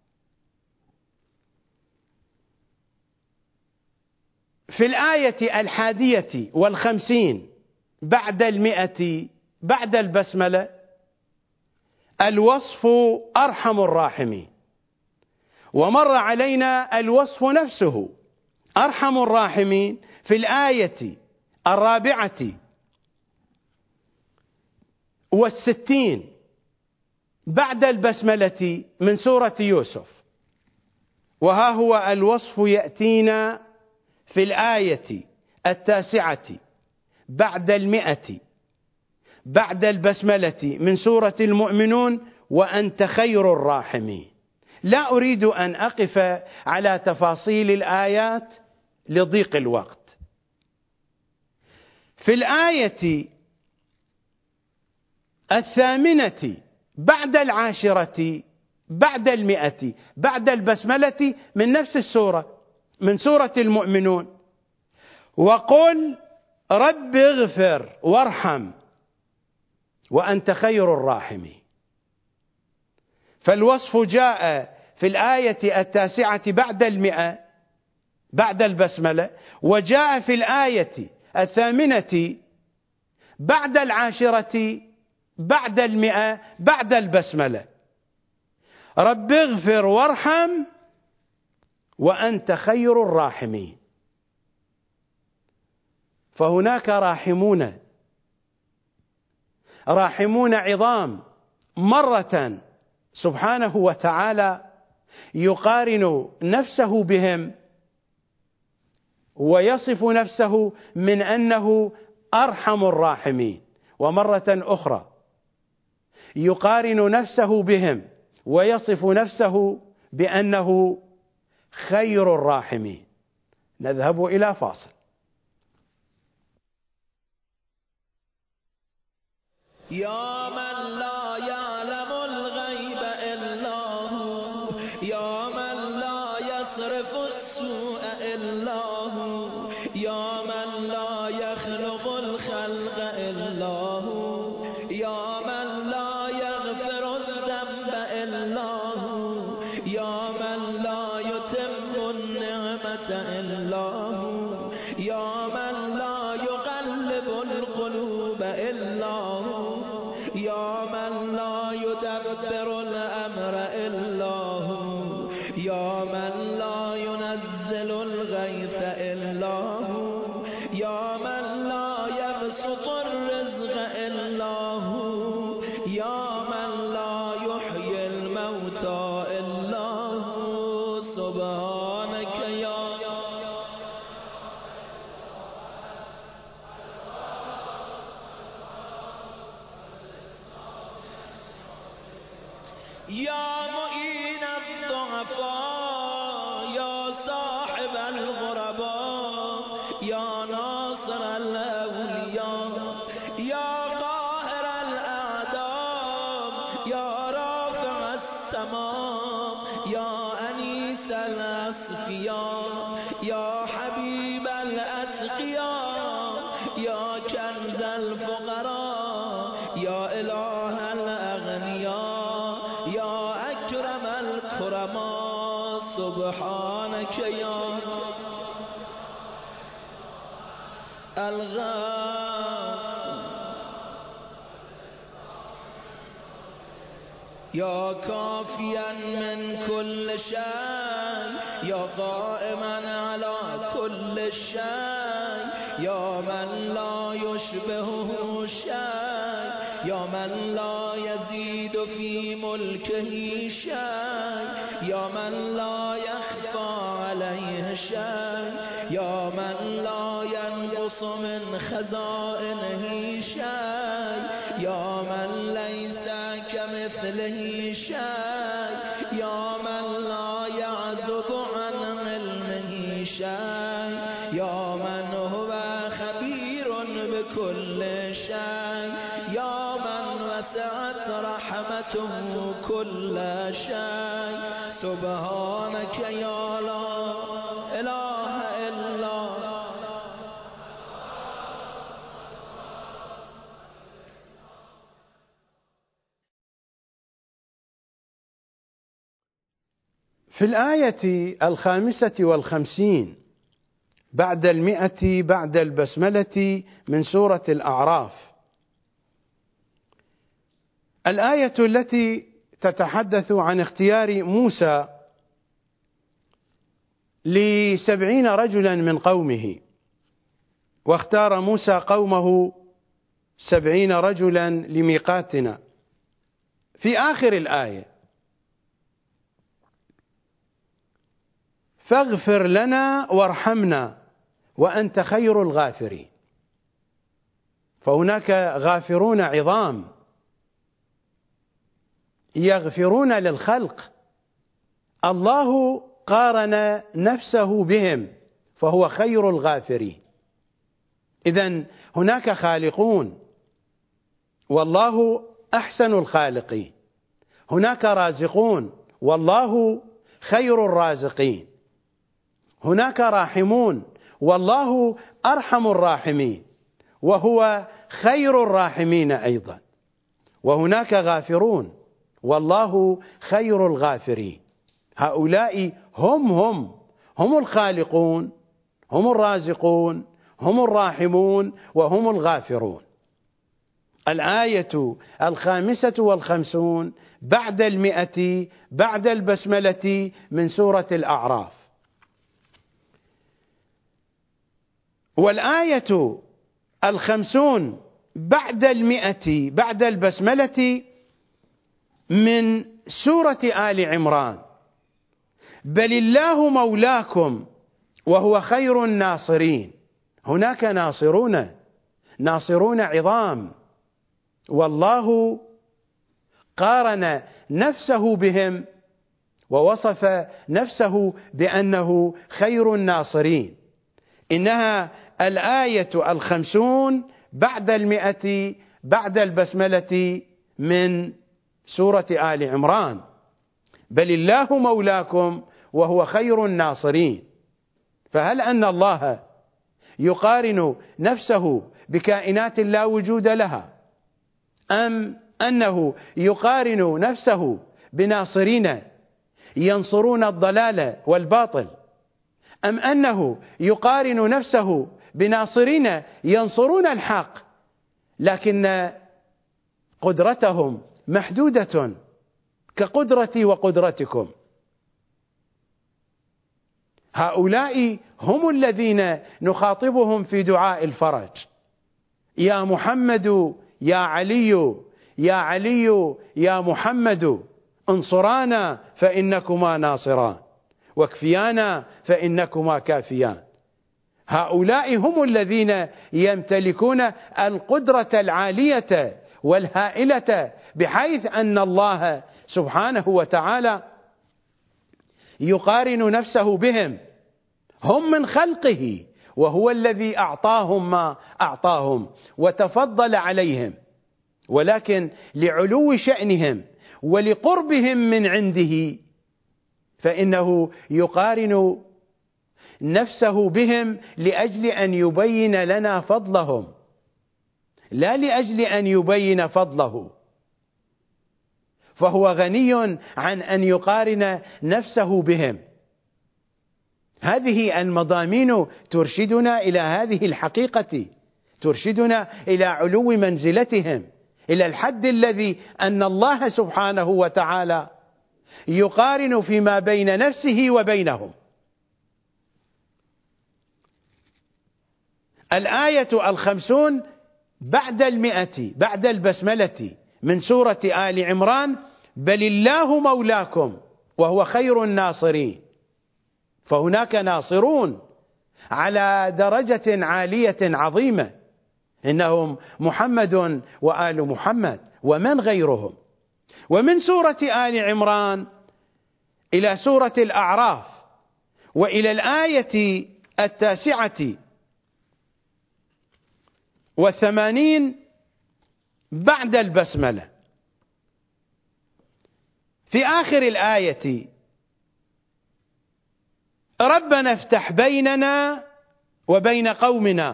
في الآية 51 بعد 100 بعد البسملة الوصف أرحم الراحمين، ومر علينا الوصف نفسه أرحم الراحمين في الآية 64 بعد البسملة من سورة يوسف. وها هو الوصف يأتينا في الآية 9 بعد 100 بعد البسملة من سورة المؤمنون: وأنت خير الراحمين. لا أريد أن أقف على تفاصيل الآيات لضيق الوقت. في الآية 8 بعد 10 بعد 100 بعد البسملة من نفس السورة من سورة المؤمنون: وقل رب اغفر وارحم وأنت خير الراحمين. فالوصف جاء في الآية 9 بعد 100 بعد البسملة، وجاء في الآية 8 بعد 10 بعد 100 بعد البسملة: رب اغفر وارحم وأنت خير الراحمين. فهناك راحمون عظام مرة سبحانه وتعالى يقارن نفسه بهم ويصف نفسه من أنه أرحم الراحمين، ومرة أخرى يقارن نفسه بهم ويصف نفسه بأنه خير الراحمين. نذهب إلى فاصل. يا من لا يعلم الغيب إلا هو، يا من لا يصرف السوء إلا هو، يا من لا يخلق الخلق إلا هو، يا من لا يغفر الذنب إلا هو، يا من لا الأمة إلا هو يا من لا يقلب القلوب إلا هو يا من لا يدبر الأمر إلا هو يا من لا ينزل الغيث إلا هو يا من لا يبسط الرزق إلا هو يا من لا يحيي الموتى إلا هو سبحانك يا معين الضعفاء يا صاحب الغرباء يا ناصر الأولياء يا قاهر الأعداء يا رافع السماء يا أنيس الأصفياء يا حبيب الأتقياء يا كنز الفقراء يا إله الأغنياء يا أكرم الكرماء سبحانك يا الغاث يا كافيا من كل شيء يا قائما على كل شيء يا من لا يشبهه شيء يا من لا يزيد في ملكه شيء يا من لا يخفى عليه شيء يا من لا ينقص من خزائنه شيء يا من ليس كمثله شيء يا من لا يعزب عن علمه شيء يا من هو خبير بكل شيء يا من وسعت رحمته كل شيء سبحانك يا لا إله إلا في الآية 55 بعد 100 بعد البسملة من سورة الأعراف، الآية التي تتحدث عن اختيار موسى ل70 رجلا من قومه، واختار موسى قومه 70 رجلا لميقاتنا. في آخر الآية فاغفر لنا وارحمنا وأنت خير الغافرين. فهناك غافرون عظام يغفرون للخلق، الله قارن نفسه بهم فهو خير الغافرين. إذن هناك خالقون والله أحسن الخالقين، هناك رازقون والله خير الرازقين، هناك راحمون والله أرحم الراحمين وهو خير الراحمين أيضا، وهناك غافرون والله خير الغافرين. هؤلاء هم الخالقون، هم الرازقون، هم الراحمون، وهم الغافرون. الآية 55 بعد 100 بعد البسملة من سورة الأعراف. والآية 50 بعد 100 بعد البسملة من سورة آل عمران. بل الله مولاكم وهو خير الناصرين. هناك ناصرون عظام، والله قارن نفسه بهم ووصف نفسه بأنه خير الناصرين. إنها الآية 50 بعد 100 بعد البسملة من سورة آل عمران. بل الله مولاكم وهو خير الناصرين. فهل أن الله يقارن نفسه بكائنات لا وجود لها، أم أنه يقارن نفسه بناصرين ينصرون الضلال والباطل، أم أنه يقارن نفسه بناصرين ينصرون الحق لكن قدرتهم محدودة كقدرتي وقدرتكم؟ هؤلاء هم الذين نخاطبهم في دعاء الفرج: يا محمد يا علي يا علي يا محمد انصرانا فإنكما ناصران واكفيانا فإنكما كافيان. هؤلاء هم الذين يمتلكون القدرة العالية والهائلة، بحيث أن الله سبحانه وتعالى يقارن نفسه بهم. هم من خلقه، وهو الذي أعطاهم ما أعطاهم وتفضل عليهم، ولكن لعلو شأنهم ولقربهم من عنده فإنه يقارن نفسه بهم لأجل أن يبين لنا فضلهم، لا لأجل أن يبين فضله. فهو غني عن أن يقارن نفسه بهم. هذه المضامين ترشدنا إلى هذه الحقيقة، ترشدنا إلى علو منزلتهم، إلى الحد الذي أن الله سبحانه وتعالى يقارن فيما بين نفسه وبينهم. الآية 50 بعد 100 بعد البسملة من سورة آل عمران: بل الله مولاكم وهو خير الناصرين. فهناك ناصرون على درجة عالية عظيمة، إنهم محمد وآل محمد ومن غيرهم. ومن سورة آل عمران إلى سورة الأعراف وإلى الآية 89 بعد البسملة، في آخر الآية: ربنا افتح بيننا وبين قومنا.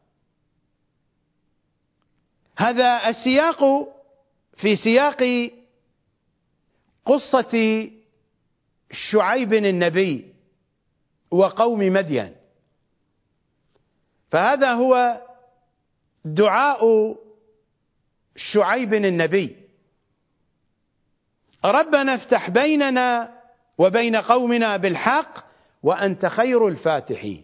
هذا السياق في سياق قصة شعيب النبي وقوم مدين، فهذا هو دعاء شعيب النبي: ربنا افتح بيننا وبين قومنا بالحق وأنت خير الفاتحين.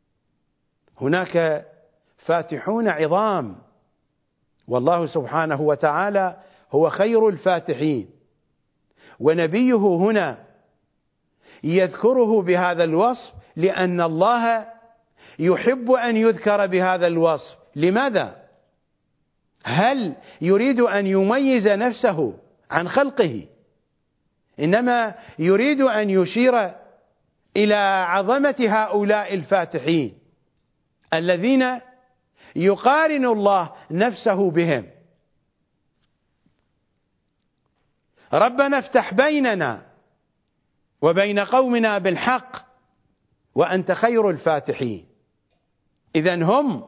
هناك فاتحون عظام، والله سبحانه وتعالى هو خير الفاتحين، ونبيه هنا يذكره بهذا الوصف لأن الله يحب أن يذكر بهذا الوصف. لماذا؟ هل يريد أن يميز نفسه عن خلقه؟ إنما يريد أن يشير إلى عظمة هؤلاء الفاتحين الذين يقارن الله نفسه بهم. ربنا افتح بيننا وبين قومنا بالحق وأنت خير الفاتحين. إذن هم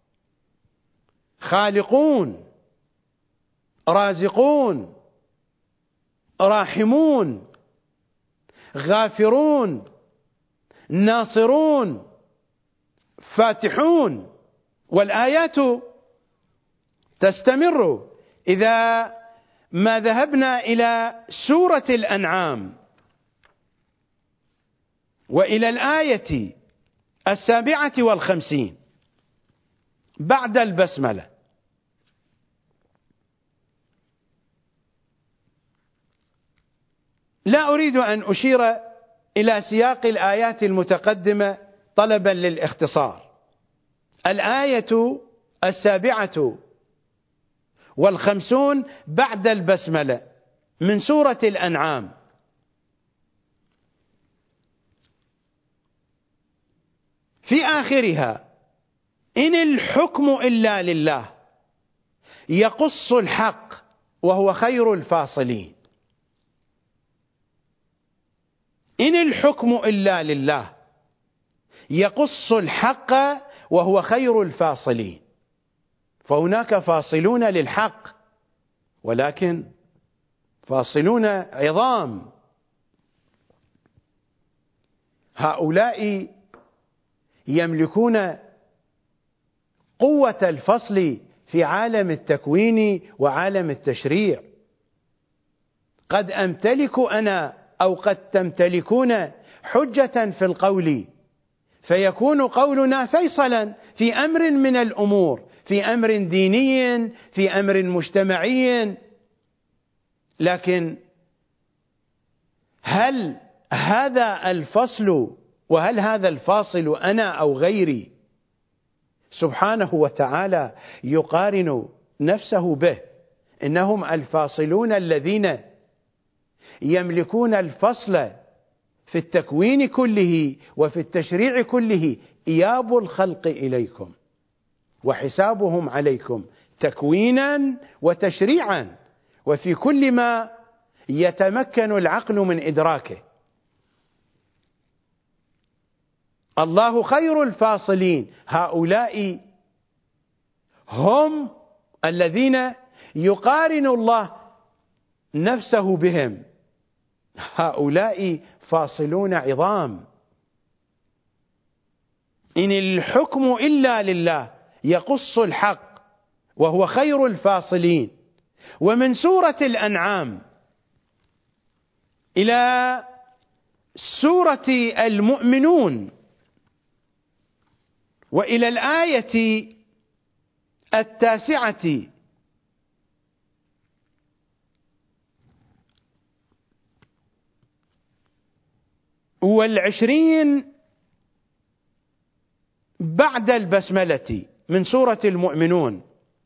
خالقون، رازقون، راحمون، غافرون، ناصرون، فاتحون. والآيات تستمر إذا ما ذهبنا إلى سورة الأنعام وإلى الآية 57 بعد البسملة. لا أريد أن أشير إلى سياق الآيات المتقدمة طلبا للاختصار. الآية 57 بعد البسملة من سورة الأنعام: في آخرها: إن الحكم إلا لله يقص الحق وهو خير الفاصلين. إن الحكم إلا لله يقص الحق وهو خير الفاصلين. فهناك فاصلون للحق، ولكن فاصلون عظام. هؤلاء يملكون قوة الفصل في عالم التكوين وعالم التشريع. قد أمتلك أنا أو قد تمتلكون حجة في القول، فيكون قولنا فيصلا في أمر من الأمور، في أمر ديني، في أمر مجتمعي. لكن هل هذا الفصل وهل هذا الفاصل أنا أو غيري سبحانه وتعالى يقارن نفسه به؟ إنهم الفاصلون الذين يملكون الفصل في التكوين كله وفي التشريع كله. إياب الخلق إليكم وحسابهم عليكم تكوينا وتشريعا، وفي كل ما يتمكن العقل من إدراكه. الله خير الفاصلين. هؤلاء هم الذين يقارن الله نفسه بهم. هؤلاء فاصلون عظام. إن الحكم إلا لله يقص الحق وهو خير الفاصلين. ومن سورة الأنعام إلى سورة المؤمنون وإلى الآية 29 بعد البسملة من سورة المؤمنون: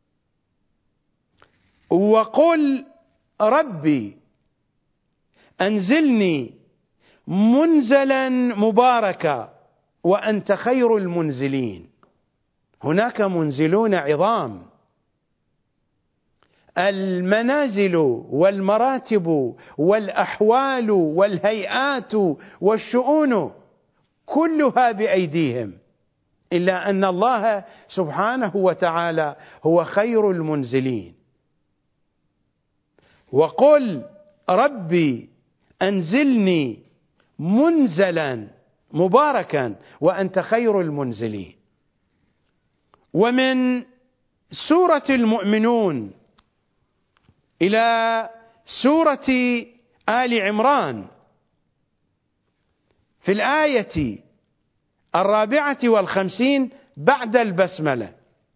وقل ربي أنزلني منزلا مباركا وأنت خير المنزلين. هناك منزلون عظام. المنازل والمراتب والأحوال والهيئات والشؤون كلها بأيديهم، إلا أن الله سبحانه وتعالى هو خير المنزلين. وقل ربي أنزلني منزلا مباركا وأنت خير المنزلين. ومن سورة المؤمنون إلى سورة آل عمران في الآية 54 بعد البسملة: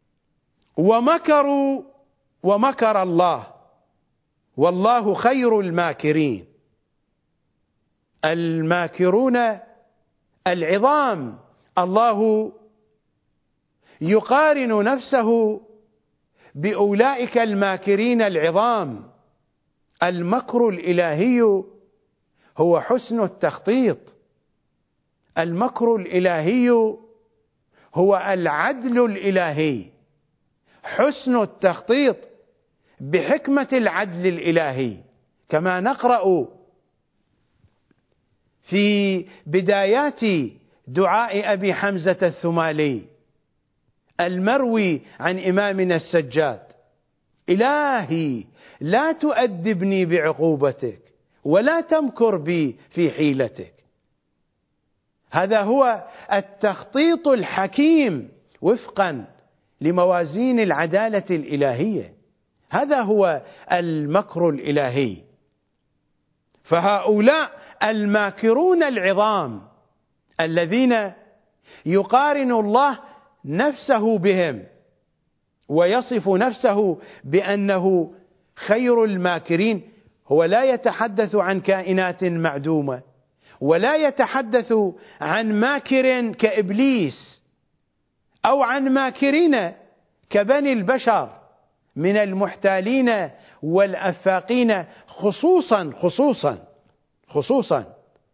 ومكروا ومكر الله والله خير الماكرين. الماكرون العظام الله يقارن نفسه بأولئك الماكرين العظام. المكر الإلهي هو حسن التخطيط. المكر الإلهي هو العدل الإلهي، حسن التخطيط بحكمة العدل الإلهي، كما نقرأ في بدايات دعاء أبي حمزة الثمالي المروي عن إمامنا السجاد: إلهي لا تؤدبني بعقوبتك ولا تمكر بي في حيلتك. هذا هو التخطيط الحكيم وفقا لموازين العدالة الإلهية. هذا هو المكر الإلهي. فهؤلاء الماكرون العظام الذين يقارن الله نفسه بهم ويصف نفسه بأنه خير الماكرين، هو لا يتحدث عن كائنات معدومة، ولا يتحدث عن ماكر كإبليس أو عن ماكرين كبني البشر من المحتالين والأفاقين، خصوصا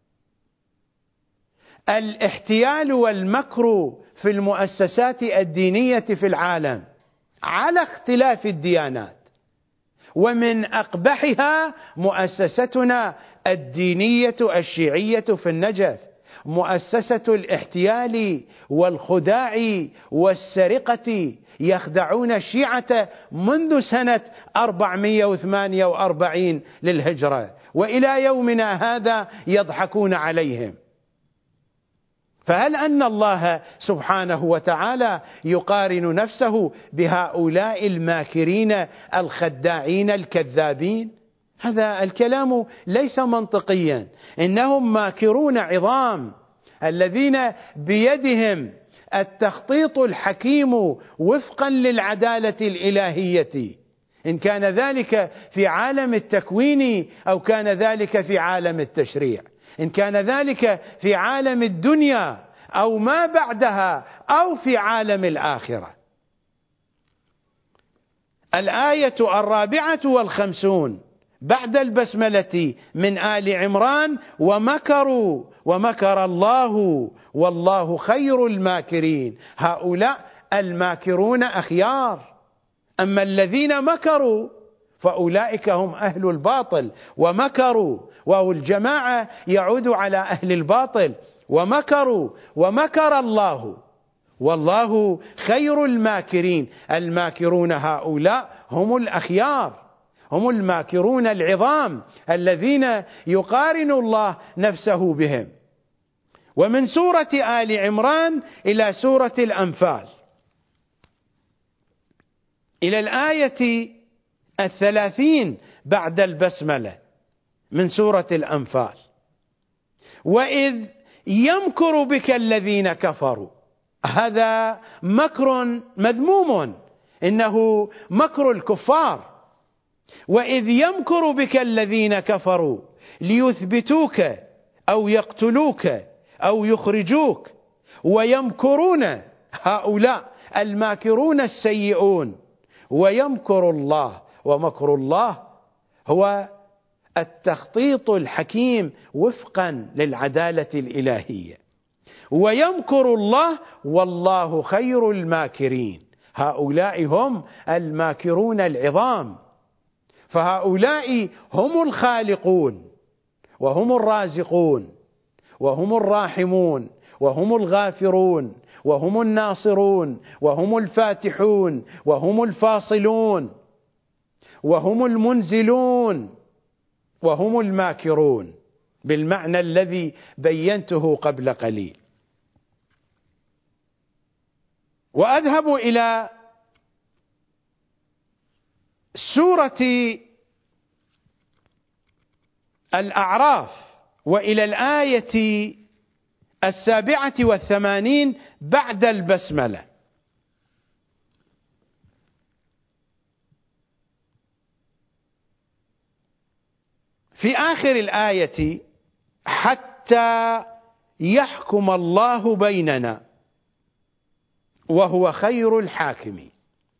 الاحتيال والمكر في المؤسسات الدينية في العالم على اختلاف الديانات، ومن أقبحها مؤسستنا الدينية الشيعية في النجف، مؤسسة الاحتيال والخداع والسرقة. يخدعون الشيعة منذ سنة 448 للهجرة وإلى يومنا هذا يضحكون عليهم. فهل أن الله سبحانه وتعالى يقارن نفسه بهؤلاء الماكرين الخداعين الكذابين؟ هذا الكلام ليس منطقيا. إنهم ماكرون عظام الذين بيدهم التخطيط الحكيم وفقا للعدالة الإلهية، إن كان ذلك في عالم التكوين أو كان ذلك في عالم التشريع، إن كان ذلك في عالم الدنيا أو ما بعدها أو في عالم الآخرة. الآية 54 بعد البسملة من آل عمران: ومكروا ومكر الله والله خير الماكرين. هؤلاء الماكرون أخيار، أما الذين مكروا فأولئك هم أهل الباطل. ومكروا، وهو الجماعة يعود على أهل الباطل. ومكروا ومكر الله والله خير الماكرين. الماكرون هؤلاء هم الأخيار، هم الماكرون العظام الذين يقارن الله نفسه بهم. ومن سورة آل عمران إلى سورة الأنفال إلى الآية 30 بعد البسملة من سورة الأنفال: وإذ يمكر بك الذين كفروا. هذا مكر مذموم، إنه مكر الكفار. وإذ يمكر بك الذين كفروا ليثبتوك أو يقتلوك أو يخرجوك ويمكرون، هؤلاء الماكرون السيئون. ويمكر الله، ومكر الله هو التخطيط الحكيم وفقا للعدالة الإلهية. ويمكر الله والله خير الماكرين. هؤلاء هم الماكرون العظام، فهؤلاء هم الخالقون وهم الرازقون وهم الراحمون وهم الغافرون وهم الناصرون وهم الفاتحون وهم الفاصلون وهم المنزلون وهم الماكرون بالمعنى الذي بينته قبل قليل. وأذهب إلى سورة الأعراف وإلى الآية 87 بعد البسملة. في آخر الآية: حتى يحكم الله بيننا وهو خير الحاكمين.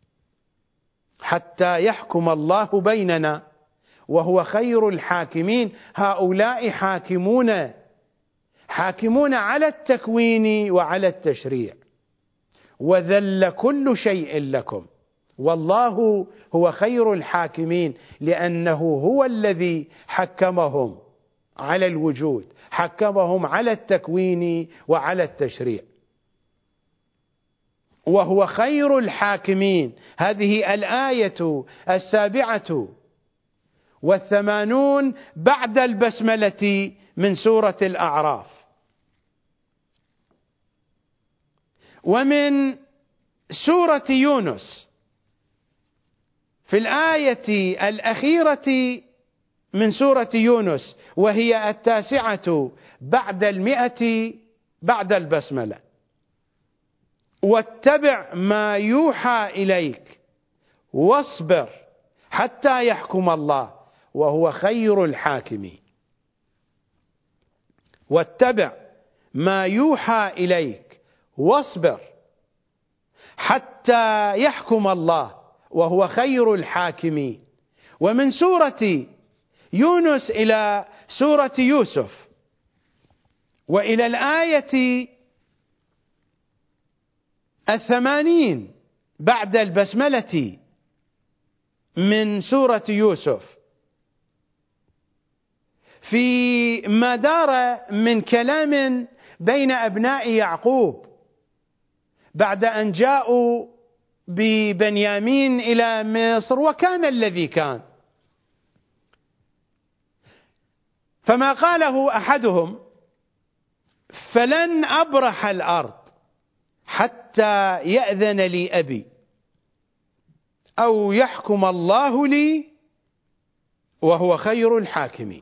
حتى يحكم الله بيننا وهو خير الحاكمين. هؤلاء حاكمون على التكوين وعلى التشريع. وذل كل شيء لكم والله هو خير الحاكمين، لأنه هو الذي حكمهم على الوجود، حكمهم على التكوين وعلى التشريع. وهو خير الحاكمين. هذه الآية 87 بعد البسملة من سورة الأعراف. ومن سورة يونس في الآية الأخيرة من سورة يونس وهي 9 بعد 100 بعد البسملة: واتبع ما يوحى إليك واصبر حتى يحكم الله وهو خير الحاكمين. واتبع ما يوحى إليك واصبر حتى يحكم الله وهو خير الحاكمين. ومن سورة يونس إلى سورة يوسف وإلى الآية 80 بعد البسملة من سورة يوسف، في ما دار من كلام بين أبناء يعقوب بعد أن جاءوا ببنيامين إلى مصر وكان الذي كان. فما قاله أحدهم فلن أبرح الأرض حتى يأذن لي أبي أو يحكم الله لي وهو خير الحاكمين.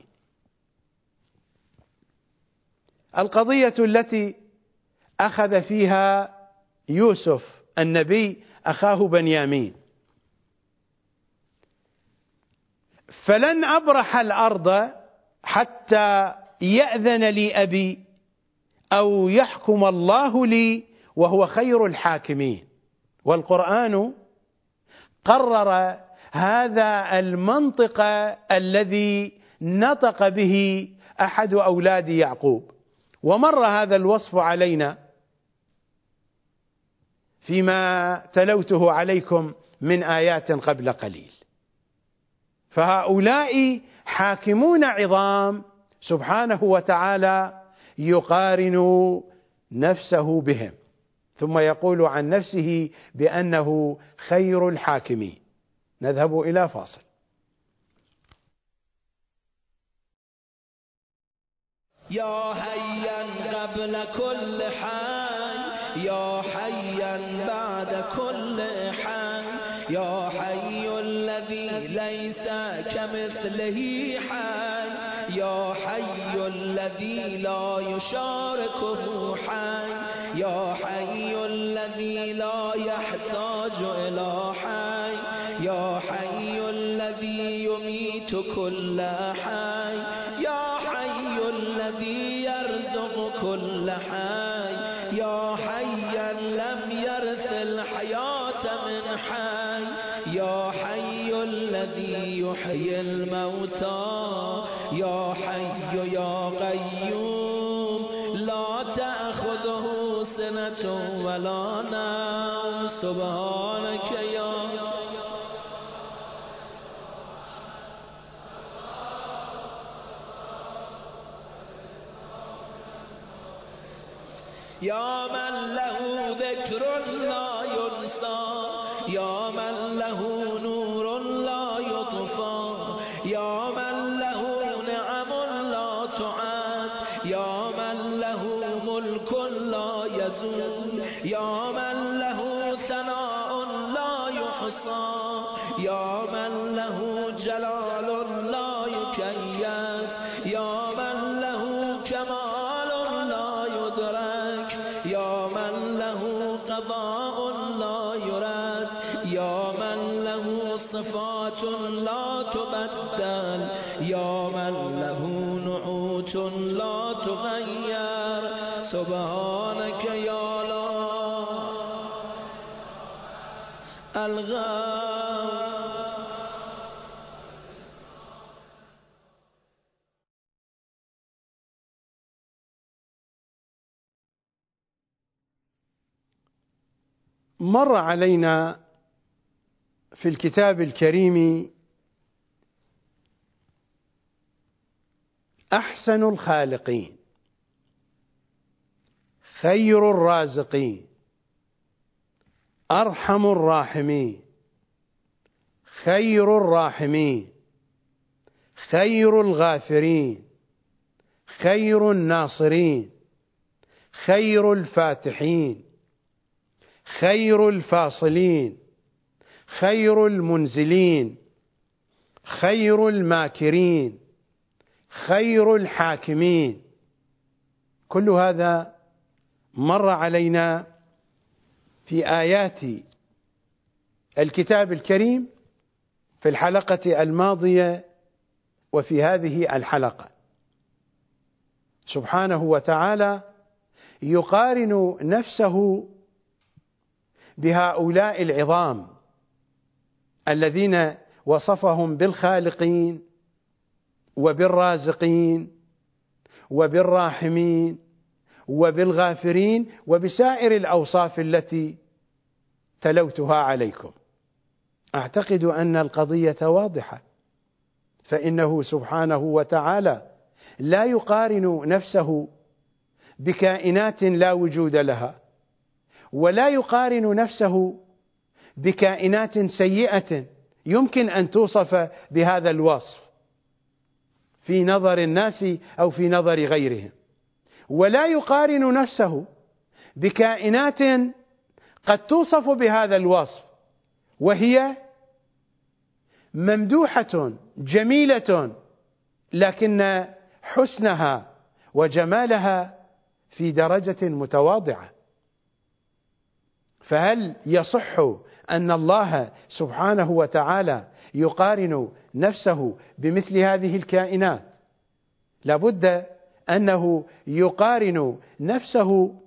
القضية التي أخذ فيها يوسف النبي أخاه بنيامين: فلن أبرح الأرض حتى يأذن لي أبي أو يحكم الله لي وهو خير الحاكمين. والقرآن قرر هذا المنطق الذي نطق به أحد أولاد يعقوب، ومر هذا الوصف علينا فيما تلوته عليكم من آيات قبل قليل. فهؤلاء حاكمون عظام سبحانه وتعالى يقارن نفسه بهم، ثم يقول عن نفسه بأنه خير الحاكمين. نذهب إلى فاصل. يا حيا قبل كل حي، يا حيا بعد كل حي، يا حي الذي ليس كمثله حي، يا حي الذي لا يشاركه حي، يا حي الذي لا يحتاج إلى حي، يا حي الذي يميت كل حي، يا حي الذي يرزق كل حي، يا حيا لم يرث الحياة من حي، يا حي الذي يحيي الموتى، يا حي يا قيوم لا تأخذه سنة ولا نوم، سبحانك يا من له ذكر لا ينسى، يا من له نور لا يطفى، يا من له نعم لا تعد، يا من له ملك لا يزول، يا من له ثناء لا يحصى، يا من له جلال لا يكيف، يا من له كمال لا يدرك، يا من له قضاء لا يرد، يا من له صفات لا تبدل، يا من له نعوت لا تغير، سبحانك يا لا الغاف. مر علينا في الكتاب الكريم أحسن الخالقين، خير الرازقين، أرحم الراحمين، خير الراحمين، خير الغافرين، خير الناصرين، خير الفاتحين، خير الفاصلين، خير المنزلين، خير الماكرين، خير الحاكمين. كل هذا مر علينا في آيات الكتاب الكريم في الحلقة الماضية وفي هذه الحلقة. سبحانه وتعالى يقارن نفسه بهؤلاء العظام الذين وصفهم بالخالقين وبالرازقين وبالراحمين وبالغافرين وبسائر الأوصاف التي تلوتها عليكم. أعتقد أن القضية واضحة، فإنه سبحانه وتعالى لا يقارن نفسه بكائنات لا وجود لها، ولا يقارن نفسه بكائنات سيئة يمكن أن توصف بهذا الوصف في نظر الناس أو في نظر غيرهم، ولا يقارن نفسه بكائنات قد توصف بهذا الوصف وهي ممدوحة جميلة، لكن حسنها وجمالها في درجة متواضعة. فهل يصح أن الله سبحانه وتعالى يقارن نفسه بمثل هذه الكائنات؟ لابد أنه يقارن نفسه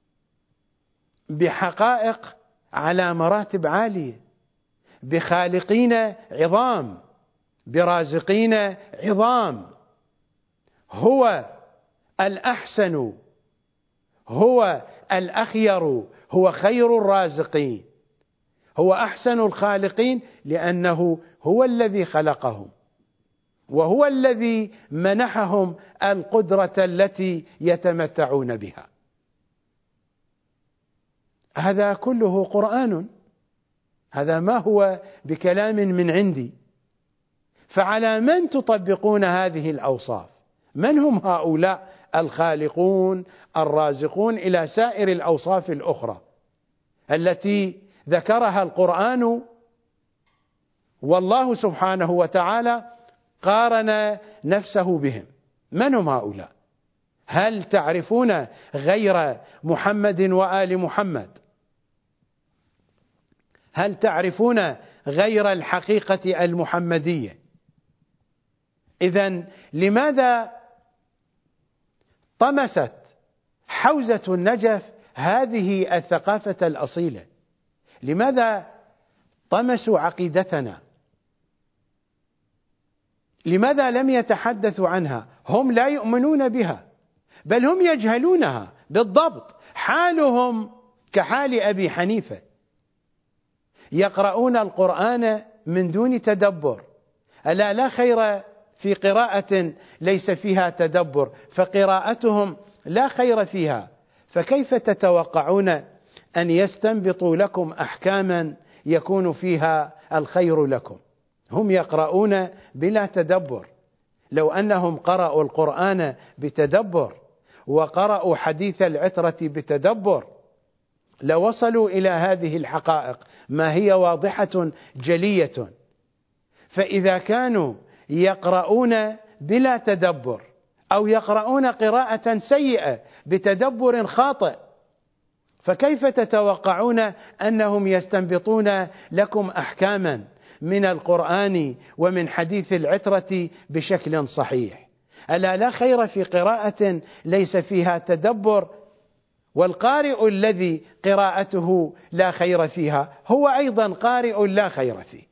بحقائق على مراتب عالية، بخالقين عظام، برازقين عظام. هو الأحسن، هو الأخير، هو خير الرازقين، هو أحسن الخالقين، لأنه هو الذي خلقهم وهو الذي منحهم القدرة التي يتمتعون بها. هذا كله قرآن، هذا ما هو بكلام من عندي. فعلى من تطبقون هذه الأوصاف؟ من هم هؤلاء الخالقون الرازقون إلى سائر الأوصاف الأخرى التي ذكرها القرآن والله سبحانه وتعالى قارن نفسه بهم؟ من هم هؤلاء؟ هل تعرفون غير محمد وآل محمد؟ هل تعرفون غير الحقيقة المحمدية؟ إذن لماذا طمست حوزة النجف هذه الثقافة الأصيلة؟ لماذا طمسوا عقيدتنا؟ لماذا لم يتحدثوا عنها؟ هم لا يؤمنون بها، بل هم يجهلونها بالضبط. حالهم كحال أبي حنيفة، يقرؤون القرآن من دون تدبر. ألا لا خير في قراءة ليس فيها تدبر، فقراءتهم لا خير فيها. فكيف تتوقعون أن يستنبطوا لكم أحكاما يكون فيها الخير لكم؟ هم يقرؤون بلا تدبر. لو أنهم قرأوا القرآن بتدبر وقرأوا حديث العترة بتدبر لوصلوا إلى هذه الحقائق، ما هي واضحة جلية. فإذا كانوا يقرؤون بلا تدبر أو يقرؤون قراءة سيئة بتدبر خاطئ، فكيف تتوقعون أنهم يستنبطون لكم أحكاما من القرآن ومن حديث العترة بشكل صحيح؟ ألا لا خير في قراءة ليس فيها تدبر؟ والقارئ الذي قراءته لا خير فيها هو أيضا قارئ لا خير فيه.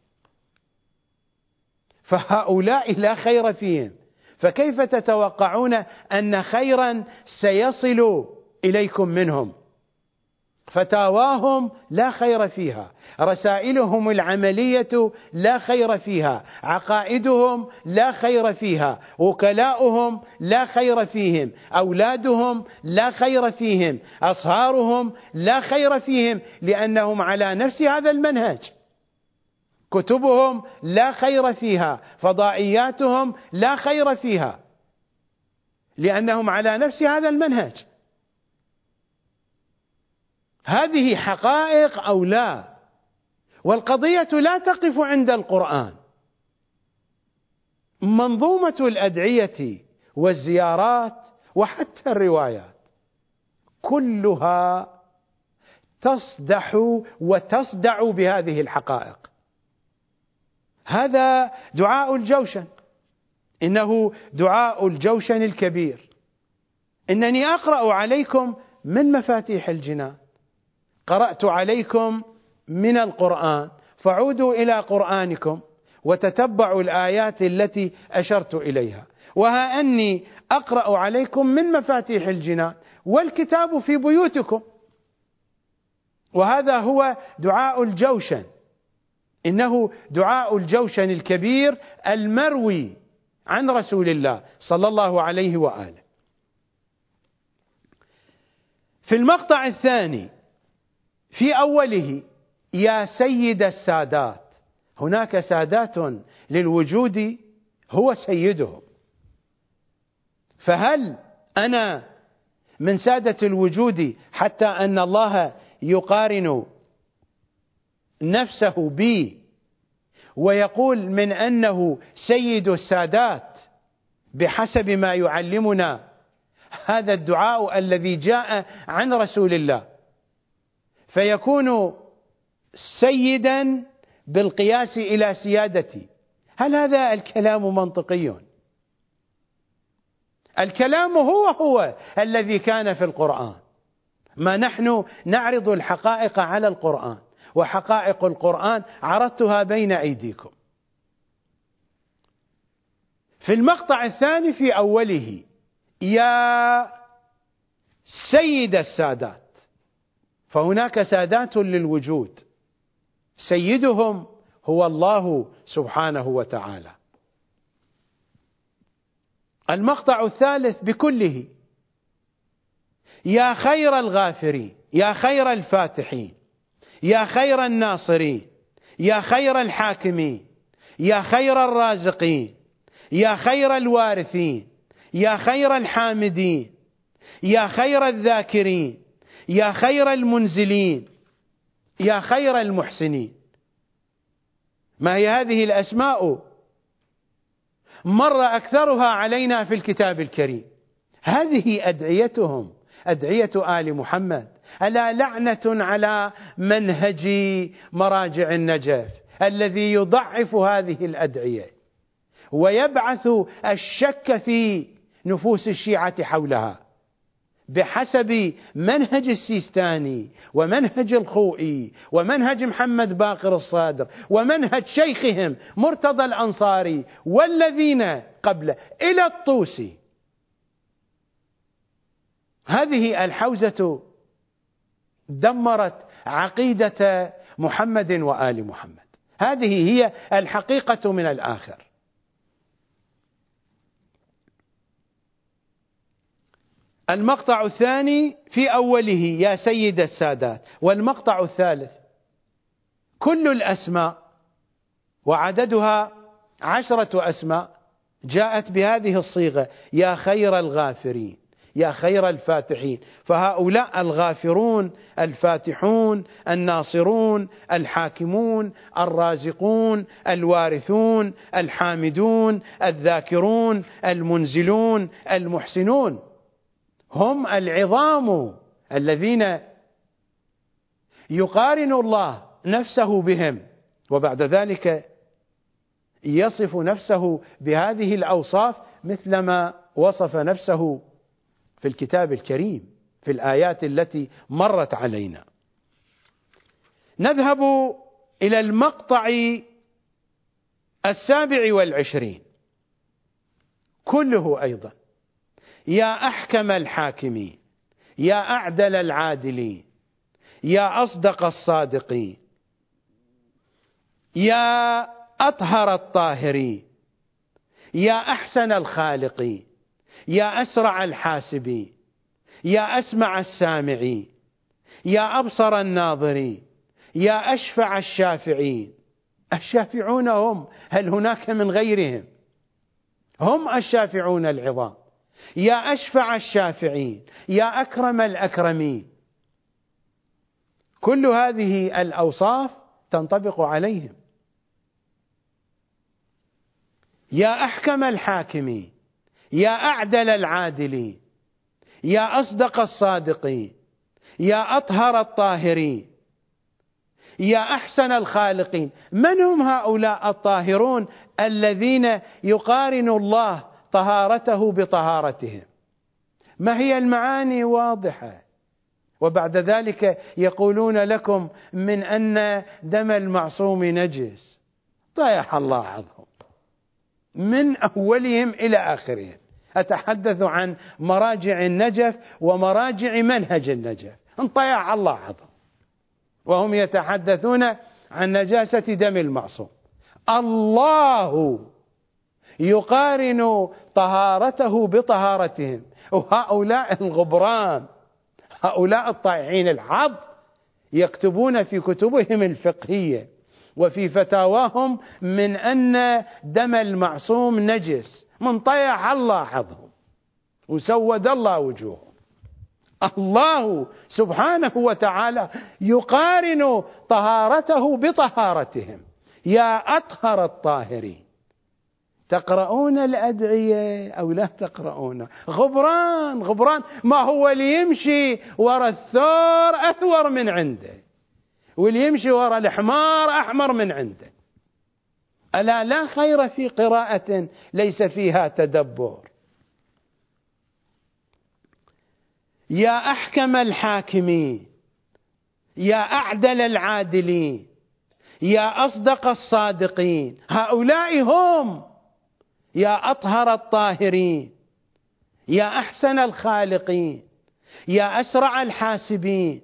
فهؤلاء لا خير فيهم، فكيف تتوقعون أن خيرا سيصل إليكم منهم؟ فتاواهم لا خير فيها، رسائلهم العملية لا خير فيها، عقائدهم لا خير فيها، وكلاؤهم لا خير فيهم، أولادهم لا خير فيهم، أصهارهم لا خير فيهم، لأنهم على نفس هذا المنهج. كتبهم لا خير فيها، فضائياتهم لا خير فيها، لأنهم على نفس هذا المنهج. هذه حقائق أو لا؟ والقضية لا تقف عند القرآن. منظومة الأدعية والزيارات وحتى الروايات كلها تصدح وتصدع بهذه الحقائق. هذا دعاء الجوشن، إنه دعاء الجوشن الكبير. إنني أقرأ عليكم من مفاتيح الجنان، قرأت عليكم من القرآن، فعودوا إلى قرآنكم وتتبعوا الآيات التي أشرت إليها. وها أني أقرأ عليكم من مفاتيح الجنان والكتاب في بيوتكم. وهذا هو دعاء الجوشن، إنه دعاء الجوشن الكبير المروي عن رسول الله صلى الله عليه وآله. في المقطع الثاني في أوله: يا سيد السادات. هناك سادات للوجود هو سيدهم، فهل أنا من سادة الوجود، حتى أن الله يقارن نفسه بي ويقول من أنه سيد السادات بحسب ما يعلمنا هذا الدعاء الذي جاء عن رسول الله، فيكون سيدا بالقياس إلى سيادتي. هل هذا الكلام منطقي؟ الكلام هو الذي كان في القرآن. ما نحن نعرض الحقائق على القرآن، وحقائق القرآن عرضتها بين أيديكم. في المقطع الثاني في أوله يا سيد السادات، فهناك سادات للوجود، سيدهم هو الله سبحانه وتعالى. المقطع الثالث بكله يا خير الغافرين، يا خير الفاتحين، يا خير الناصرين، يا خير الحاكمين، يا خير الرازقين، يا خير الوارثين، يا خير الحامدين، يا خير الذاكرين، يا خير المنزلين، يا خير المحسنين. ما هي هذه الأسماء؟ مر أكثرها علينا في الكتاب الكريم. هذه أدعيتهم، أدعية آل محمد. ألا لعنة على منهج مراجع النجف الذي يضعف هذه الأدعية ويبعث الشك في نفوس الشيعة حولها، بحسب منهج السيستاني ومنهج الخوئي ومنهج محمد باقر الصادر ومنهج شيخهم مرتضى الأنصاري والذين قبله إلى الطوسي. هذه الحوزة دمرت عقيدة محمد وآل محمد. هذه هي الحقيقة من الآخر. المقطع الثاني في أوله يا سيد السادات، والمقطع الثالث كل الأسماء وعددها 10 أسماء جاءت بهذه الصيغة: يا خير الغافرين، يا خير الفاتحين. فهؤلاء الغافرون، الفاتحون، الناصرون، الحاكمون، الرازقون، الوارثون، الحامدون، الذاكرون، المنزلون، المحسنون، هم العظام الذين يقارن الله نفسه بهم، وبعد ذلك يصف نفسه بهذه الأوصاف مثلما وصف نفسه في الكتاب الكريم في الآيات التي مرت علينا. نذهب إلى المقطع 27 كله أيضا: يا أحكم الحاكمين، يا أعدل العادلين، يا أصدق الصادقين، يا أطهر الطاهرين، يا أحسن الخالقين، يا أسرع الحاسبين، يا أسمع السامعين، يا أبصر الناظرين، يا أشفع الشافعين. الشافعون هم، هل هناك من غيرهم؟ هم الشافعون العظام. يا أشفع الشافعين، يا أكرم الأكرمين. كل هذه الأوصاف تنطبق عليهم. يا أحكم الحاكمين، يا أعدل العادلين، يا أصدق الصادقين، يا أطهر الطاهرين، يا أحسن الخالقين. من هم هؤلاء الطاهرون الذين يقارن الله طهارته بطهارتهم؟ ما هي المعاني واضحة. وبعد ذلك يقولون لكم من أن دم المعصوم نجس. طيح الله عظهم من أولهم إلى آخرهم. أتحدث عن مراجع النجف ومراجع منهج النجف. انطيح الله عظهم، وهم يتحدثون عن نجاسة دم المعصوم. الله يقارن طهارته بطهارتهم. وهؤلاء الغبران، هؤلاء الطائعين العض، يكتبون في كتبهم الفقهية وفي فتاواهم من أن دم المعصوم نجس. من طيح الله حظهم وسود الله وجوههم. الله سبحانه وتعالى يقارن طهارته بطهارتهم. يا أطهر الطاهرين. تقرؤون الأدعية أو لا تقرؤون؟ غبران، ما هو اللي يمشي وراء الثور أثور من عنده، واللي يمشي وراء الحمار أحمر من عنده. ألا لا خير في قراءة ليس فيها تدبر. يا أحكم الحاكمين، يا أعدل العادلين، يا أصدق الصادقين، هؤلاء هم. يا أطهر الطاهرين، يا أحسن الخالقين، يا أسرع الحاسبين.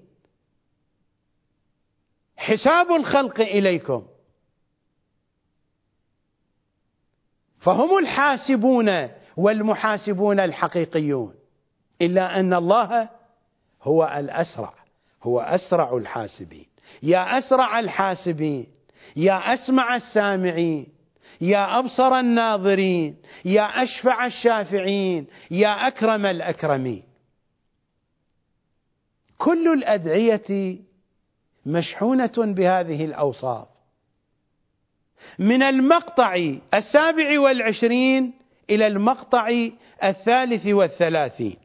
حساب الخلق إليكم، فهم الحاسبون والمحاسبون الحقيقيون، إلا أن الله هو الأسرع، هو أسرع الحاسبين. يا أسرع الحاسبين، يا أسمع السامعين، يا أبصر الناظرين، يا أشفع الشافعين، يا أكرم الأكرمين. كل الأدعية مشحونة بهذه الأوصاف، من المقطع 27 إلى المقطع 33.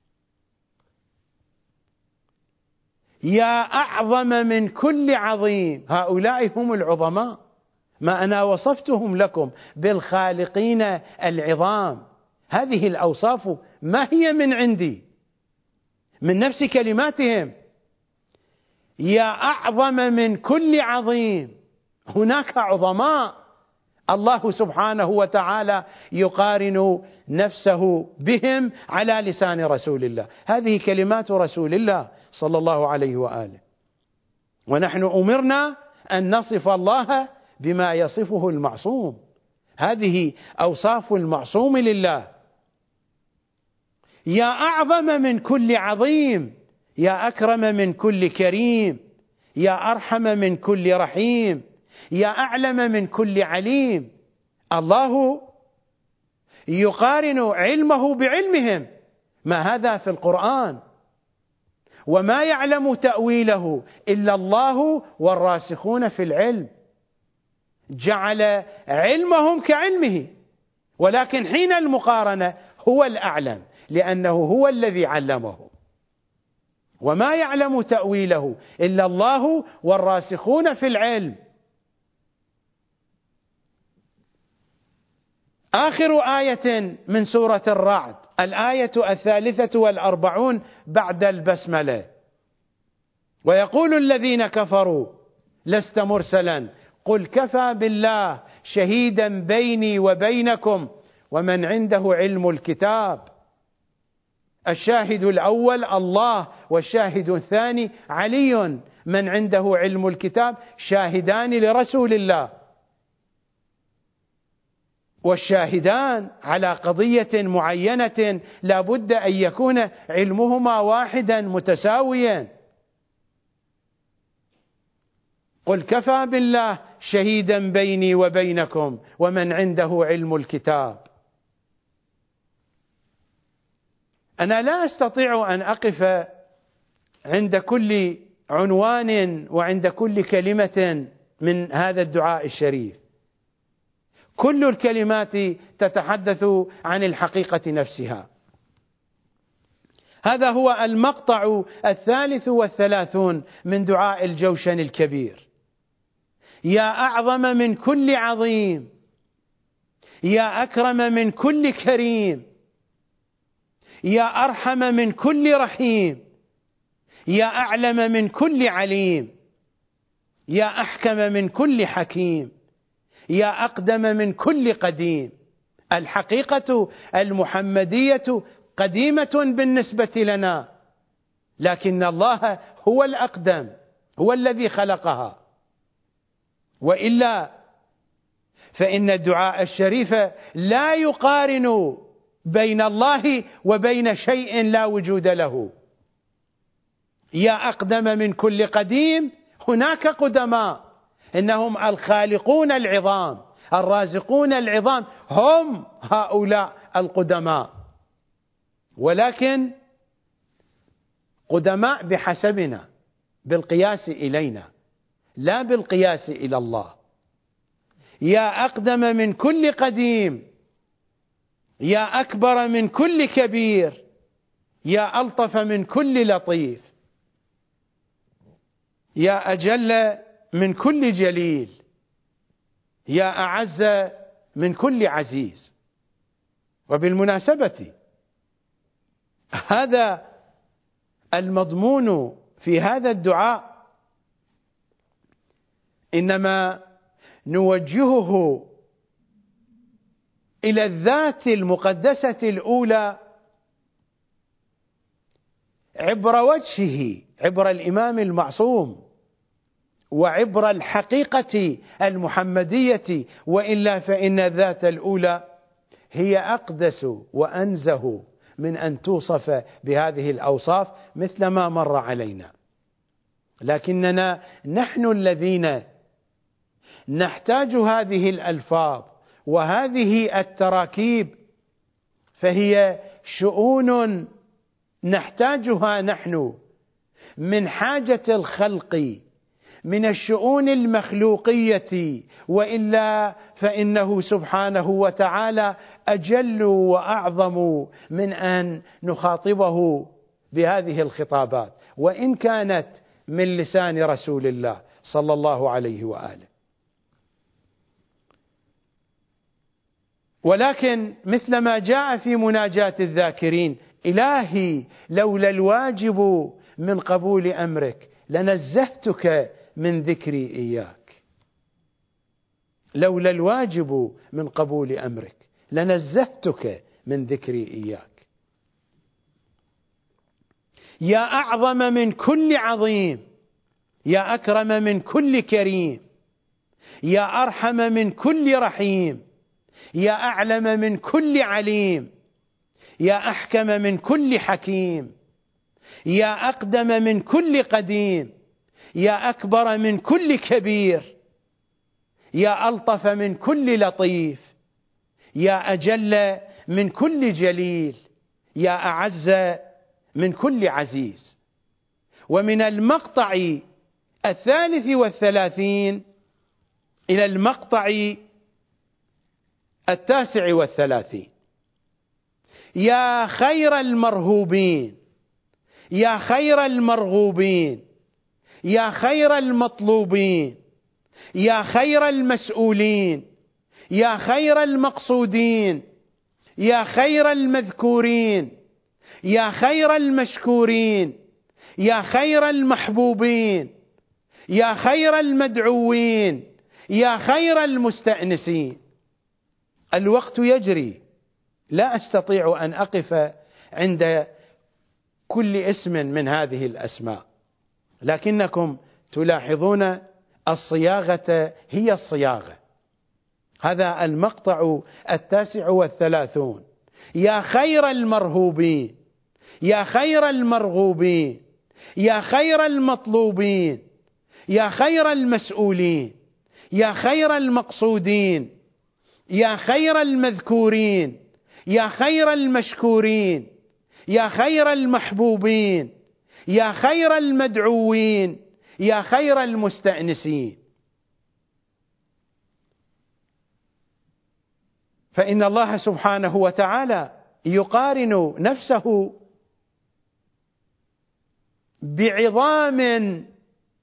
يا أعظم من كل عظيم، هؤلاء هم العظماء، ما أنا وصفتهم لكم بالخالقين العظام. هذه الأوصاف ما هي من عندي، من نفس كلماتهم. يا أعظم من كل عظيم، هناك عظماء الله سبحانه وتعالى يقارن نفسه بهم على لسان رسول الله. هذه كلمات رسول الله صلى الله عليه وآله، ونحن أمرنا أن نصف الله بما يصفه المعصوم. هذه أوصاف المعصوم لله. يا أعظم من كل عظيم، يا أكرم من كل كريم، يا أرحم من كل رحيم، يا أعلم من كل عليم. الله يقارن علمه بعلمهم، ما هذا في القرآن. وما يعلم تأويله إلا الله والراسخون في العلم. جعل علمهم كعلمه، ولكن حين المقارنة هو الأعلم، لأنه هو الذي علمه. وما يعلم تأويله إلا الله والراسخون في العلم. آخر آية من سورة الرعد، الآية 43 بعد البسملة. ويقول الذين كفروا لست مرسلا قل كفى بالله شهيدا بيني وبينكم ومن عنده علم الكتاب. الشاهد الأول الله، والشاهد الثاني علي. من عنده علم الكتاب شاهدان لرسول الله، والشاهدان على قضية معينة لا بد أن يكون علمهما واحدا متساويا. قل كفى بالله شهيدا بيني وبينكم ومن عنده علم الكتاب. أنا لا أستطيع أن أقف عند كل عنوان وعند كل كلمة من هذا الدعاء الشريف. كل الكلمات تتحدث عن الحقيقة نفسها. هذا هو المقطع 33 من دعاء الجوشن الكبير. يا أعظم من كل عظيم، يا أكرم من كل كريم، يا أرحم من كل رحيم، يا أعلم من كل عليم، يا أحكم من كل حكيم، يا أقدم من كل قديم. الحقيقة المحمدية قديمة بالنسبة لنا، لكن الله هو الأقدم، هو الذي خلقها. وإلا فإن الدعاء الشريف لا يقارن بين الله وبين شيء لا وجود له. يا أقدم من كل قديم، هناك قدماء، إنهم الخالقون العظام الرازقون العظام، هم هؤلاء القدماء. ولكن قدماء بحسبنا، بالقياس إلينا لا بالقياس إلى الله. يا أقدم من كل قديم، يا أكبر من كل كبير، يا ألطف من كل لطيف، يا أجل من كل جليل، يا أعز من كل عزيز. وبالمناسبة هذا المضمون في هذا الدعاء إنما نوجهه إلى الذات المقدسة الأولى عبر وجهه، عبر الإمام المعصوم، وعبر الحقيقة المحمدية، وإلا فإن الذات الأولى هي أقدس وأنزه من أن توصف بهذه الأوصاف مثل ما مر علينا. لكننا نحن الذين نحتاج هذه الألفاظ وهذه التراكيب، فهي شؤون نحتاجها نحن من حاجة الخلق، من الشؤون المخلوقية، وإلا فإنه سبحانه وتعالى أجل وأعظم من أن نخاطبه بهذه الخطابات، وإن كانت من لسان رسول الله صلى الله عليه وآله. ولكن مثل ما جاء في مناجاة الذاكرين: إلهي لولا الواجب من قبول أمرك لنزهتك من ذكري إياك. لولا الواجب من قبول أمرك لنزهتك من ذكري إياك. يا أعظم من كل عظيم، يا أكرم من كل كريم، يا أرحم من كل رحيم، يا أعلم من كل عليم، يا أحكم من كل حكيم، يا أقدم من كل قديم، يا أكبر من كل كبير، يا ألطف من كل لطيف، يا أجل من كل جليل، يا أعز من كل عزيز. ومن المقطع 33 إلى المقطع 39: يا خير المرهوبين، يا خير المرغوبين، يا خير المطلوبين، يا خير المسؤولين، يا خير المقصودين، يا خير المذكورين، يا خير المشكورين، يا خير المحبوبين، يا خير المدعوين، يا خير المستأنسين. الوقت يجري، لا أستطيع أن أقف عند كل اسم من هذه الأسماء، لكنكم تلاحظون الصياغة هي الصياغة. هذا المقطع 39: يا خير المرهوبين، يا خير المرغوبين، يا خير المطلوبين، يا خير المسؤولين، يا خير المقصودين، يا خير المذكورين، يا خير المشكورين، يا خير المحبوبين، يا خير المدعوين، يا خير المستأنسين. فإن الله سبحانه وتعالى يقارن نفسه بعظام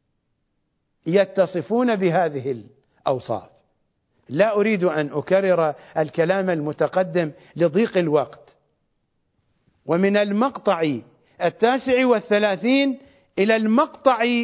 يتصفون بهذه الأوصاف. لا أريد أن أكرر الكلام المتقدم لضيق الوقت. ومن المقطع 39 إلى المقطع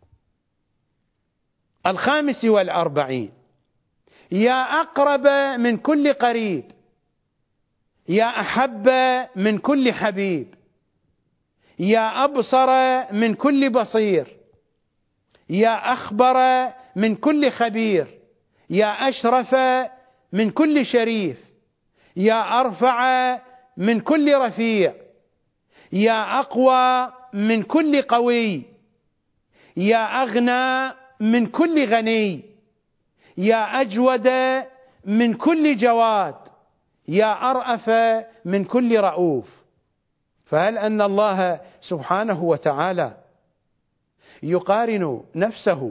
45: يا أقرب من كل قريب، يا أحب من كل حبيب، يا أبصر من كل بصير، يا أخبر من كل خبير، يا أشرف من كل شريف، يا أرفع من كل رفيع، يا أقوى من كل قوي، يا أغنى من كل غني، يا أجود من كل جواد، يا أرأف من كل رؤوف، فهل أن الله سبحانه وتعالى يقارن نفسه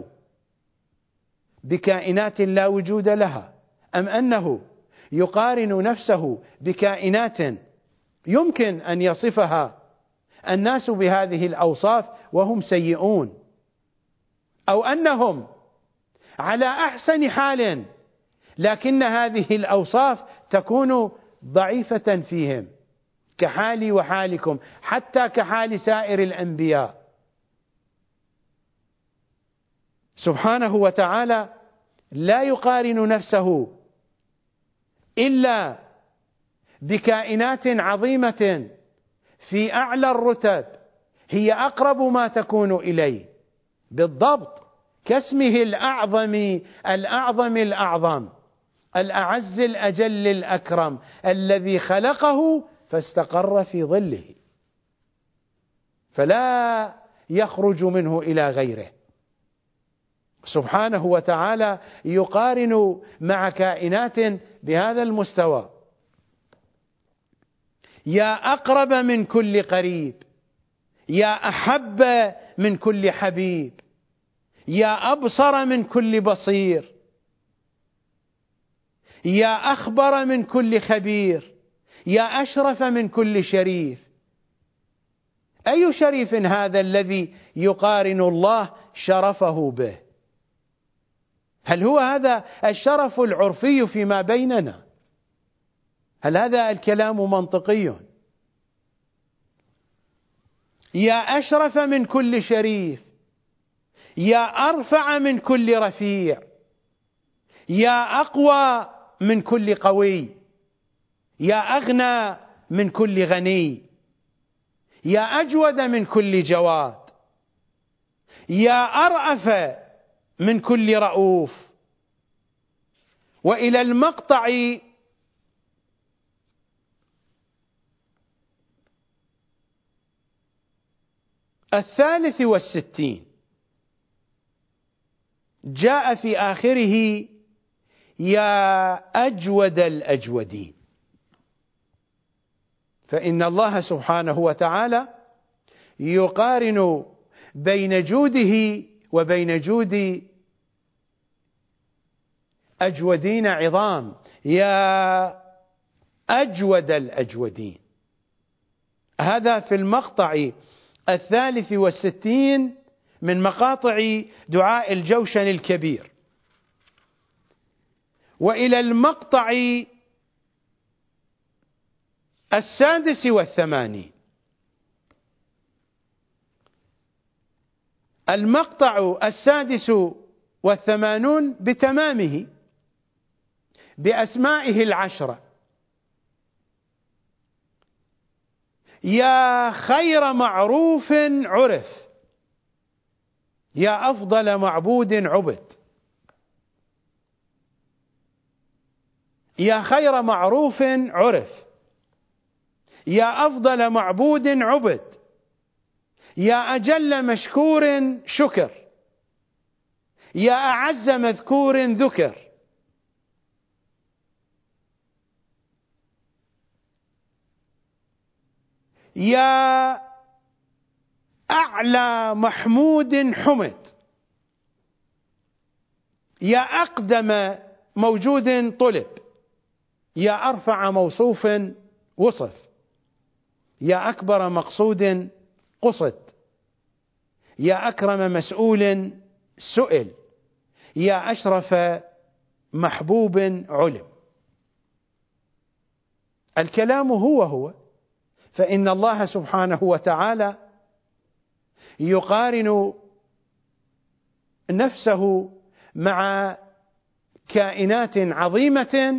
بكائنات لا وجود لها، أم أنه يقارن نفسه بكائنات يمكن أن يصفها الناس بهذه الأوصاف وهم سيئون، أو أنهم على أحسن حال لكن هذه الأوصاف تكون ضعيفة فيهم كحالي وحالكم، حتى كحال سائر الأنبياء. سبحانه وتعالى لا يقارن نفسه إلا بكائنات عظيمة في أعلى الرتب هي أقرب ما تكون إليه بالضبط كاسمه الأعظم الأعظم الأعظم الأعز الأجل الأكرم الذي خلقه فاستقر في ظله فلا يخرج منه إلى غيره. سبحانه وتعالى يقارن مع كائنات بهذا المستوى. يا أقرب من كل قريب، يا أحب من كل حبيب، يا أبصر من كل بصير، يا أخبر من كل خبير، يا أشرف من كل شريف. أي شريف هذا الذي يقارن الله شرفه به؟ هل هو هذا الشرف العرفي فيما بيننا؟ هل هذا الكلام منطقي؟ يا أشرف من كل شريف، يا أرفع من كل رفيع، يا أقوى من كل قوي، يا أغنى من كل غني، يا أجود من كل جواد، يا أرأف من كل رؤوف. وإلى المقطع الثالث والستين جاء في آخره يا أجود الأجودين، فإن الله سبحانه وتعالى يقارن بين جوده وبين جود أجودين عظام، يا أجود الأجودين. هذا في المقطع الثالث والستين من مقاطع دعاء الجوشن الكبير. وإلى المقطع السادس والثمانين، المقطع السادس والثمانون بتمامه بأسمائه العشرة. يا خير معروف عرف، يا أفضل معبود عبد، يا خير معروف عرف، يا أفضل معبود عبد، يا أجل مشكور شكر، يا أعز مذكور ذكر، يا أعلى محمود حمد، يا أقدم موجود طلب، يا أرفع موصوف وصف، يا أكبر مقصود قصد، يا أكرم مسؤول سئل، يا أشرف محبوب علم. الكلام هو فإن الله سبحانه وتعالى يقارن نفسه مع كائنات عظيمة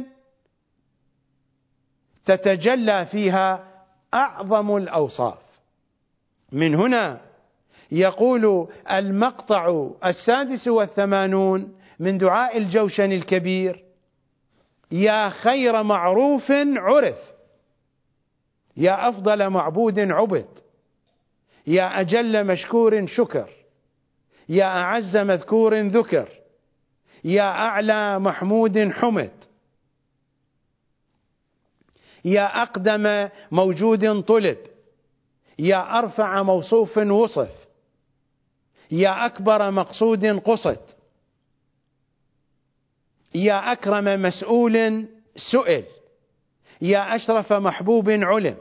تتجلى فيها أعظم الأوصاف. من هنا يقول المقطع السادس والثمانون من دعاء الجوشن الكبير: يا خير معروف عرف، يا أفضل معبود عبد، يا أجل مشكور شكر، يا أعز مذكور ذكر، يا أعلى محمود حمد، يا أقدم موجود طلب، يا أرفع موصوف وصف، يا أكبر مقصود قصد، يا أكرم مسؤول سئل، يا أشرف محبوب علم.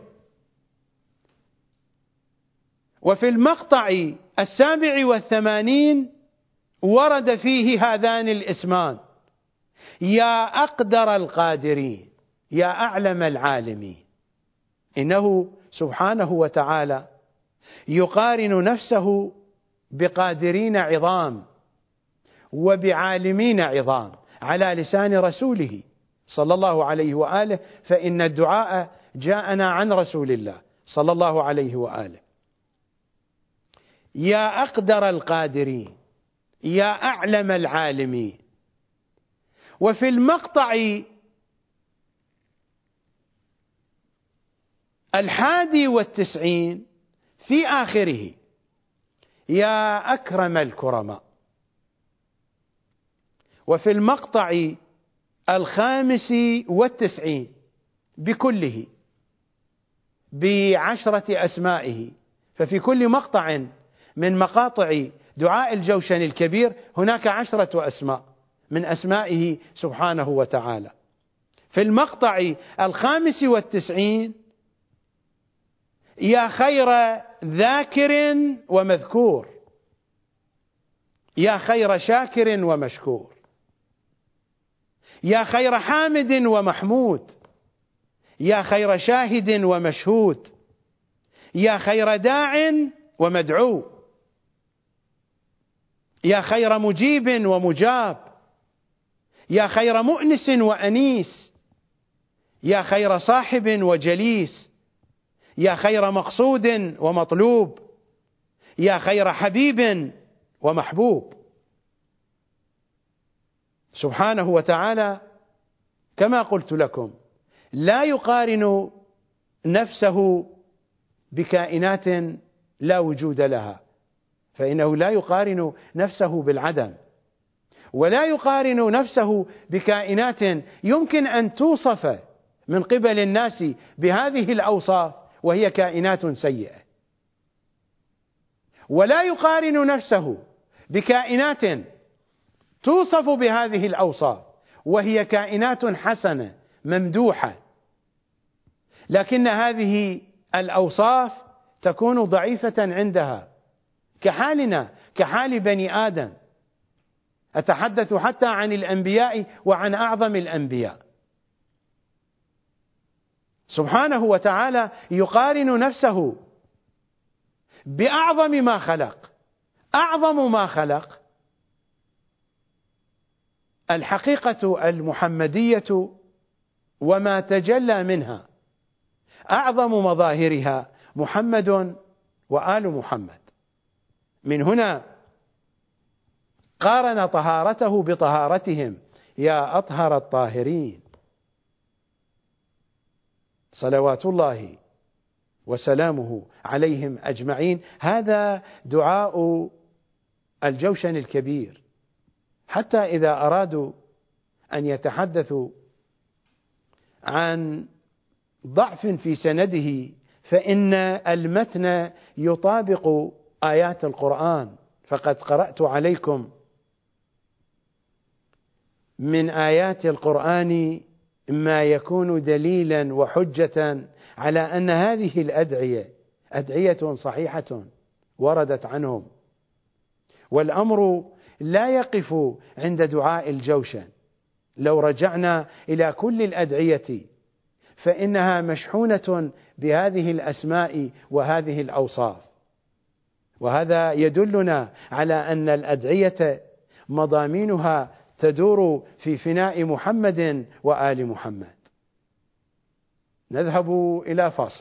وفي المقطع 87 ورد فيه هذان الاسمان: يا أقدر القادرين، يا أعلم العالمين. إنه سبحانه وتعالى يقارن نفسه بقادرين عظام وبعالمين عظام على لسان رسوله صلى الله عليه وآله، فإن الدعاء جاءنا عن رسول الله صلى الله عليه وآله. يا أقدر القادرين، يا أعلم العالمين. وفي المقطع 91 في آخره: يا أكرم الكرماء. وفي المقطع 95 بكله ب10 أسمائه. ففي كل مقطع من مقاطع دعاء الجوشن الكبير هناك 10 أسماء من أسمائه سبحانه وتعالى. في المقطع 95: يا خير ذاكر ومذكور، يا خير شاكر ومشكور، يا خير حامد ومحمود، يا خير شاهد ومشهود، يا خير داع ومدعو، يا خير مجيب ومجاب، يا خير مؤنس وأنيس، يا خير صاحب وجليس، يا خير مقصود ومطلوب، يا خير حبيب ومحبوب. سبحانه وتعالى كما قلت لكم لا يقارن نفسه بكائنات لا وجود لها، فإنه لا يقارن نفسه بالعدم، ولا يقارن نفسه بكائنات يمكن أن توصف من قبل الناس بهذه الأوصاف وهي كائنات سيئة، ولا يقارن نفسه بكائنات توصف بهذه الأوصاف وهي كائنات حسنة ممدوحة، لكن هذه الأوصاف تكون ضعيفة عندها كحالنا كحال بني آدم. أتحدث حتى عن الأنبياء وعن أعظم الأنبياء. سبحانه وتعالى يقارن نفسه بأعظم ما خلق. أعظم ما خلق الحقيقة المحمدية وما تجلى منها، أعظم مظاهرها محمد وآل محمد. من هنا قارن طهارته بطهارتهم: يا أطهر الطاهرين. صلوات الله وسلامه عليهم أجمعين. هذا دعاء الجوشن الكبير. حتى إذا أرادوا أن يتحدثوا عن ضعف في سنده فإن المتن يطابق آيات القرآن، فقد قرأت عليكم من آيات القرآن ما يكون دليلا وحجة على أن هذه الأدعية أدعية صحيحة وردت عنهم. والأمر لا يقف عند دعاء الجوشن. لو رجعنا إلى كل الأدعية فإنها مشحونة بهذه الأسماء وهذه الأوصاف، وهذا يدلنا على أن الأدعية مضامينها تدور في فناء محمد وآل محمد. نذهب إلى فاصل.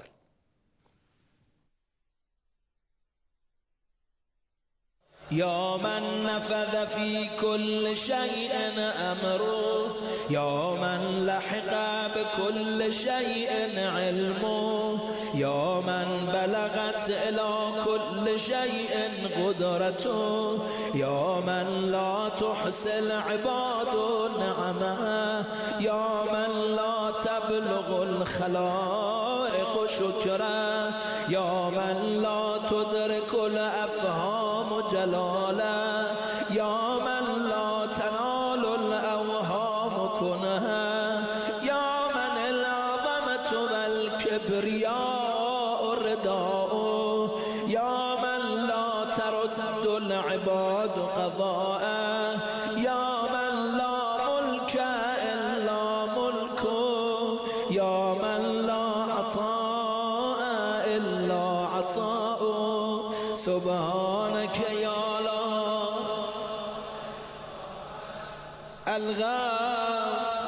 يا من نفذ في كل شيء أمره، يا من لحق بكل شيء علمه، يا من بلغت إلى كل شيء قدرته، يا من لا تحصي العباد نعمه، يا من لا تبلغ الخلائق شكره يا من لا تدرك الأفهام جلاله يا من لا تنال الأوهام كنها يا من العظمة والكبرياء رداء يا من لا ترد العباد قضاءه يا من لا ملك إلا ملكه يا من لا عطاء إلا عطاؤه سبحانك يا الغاف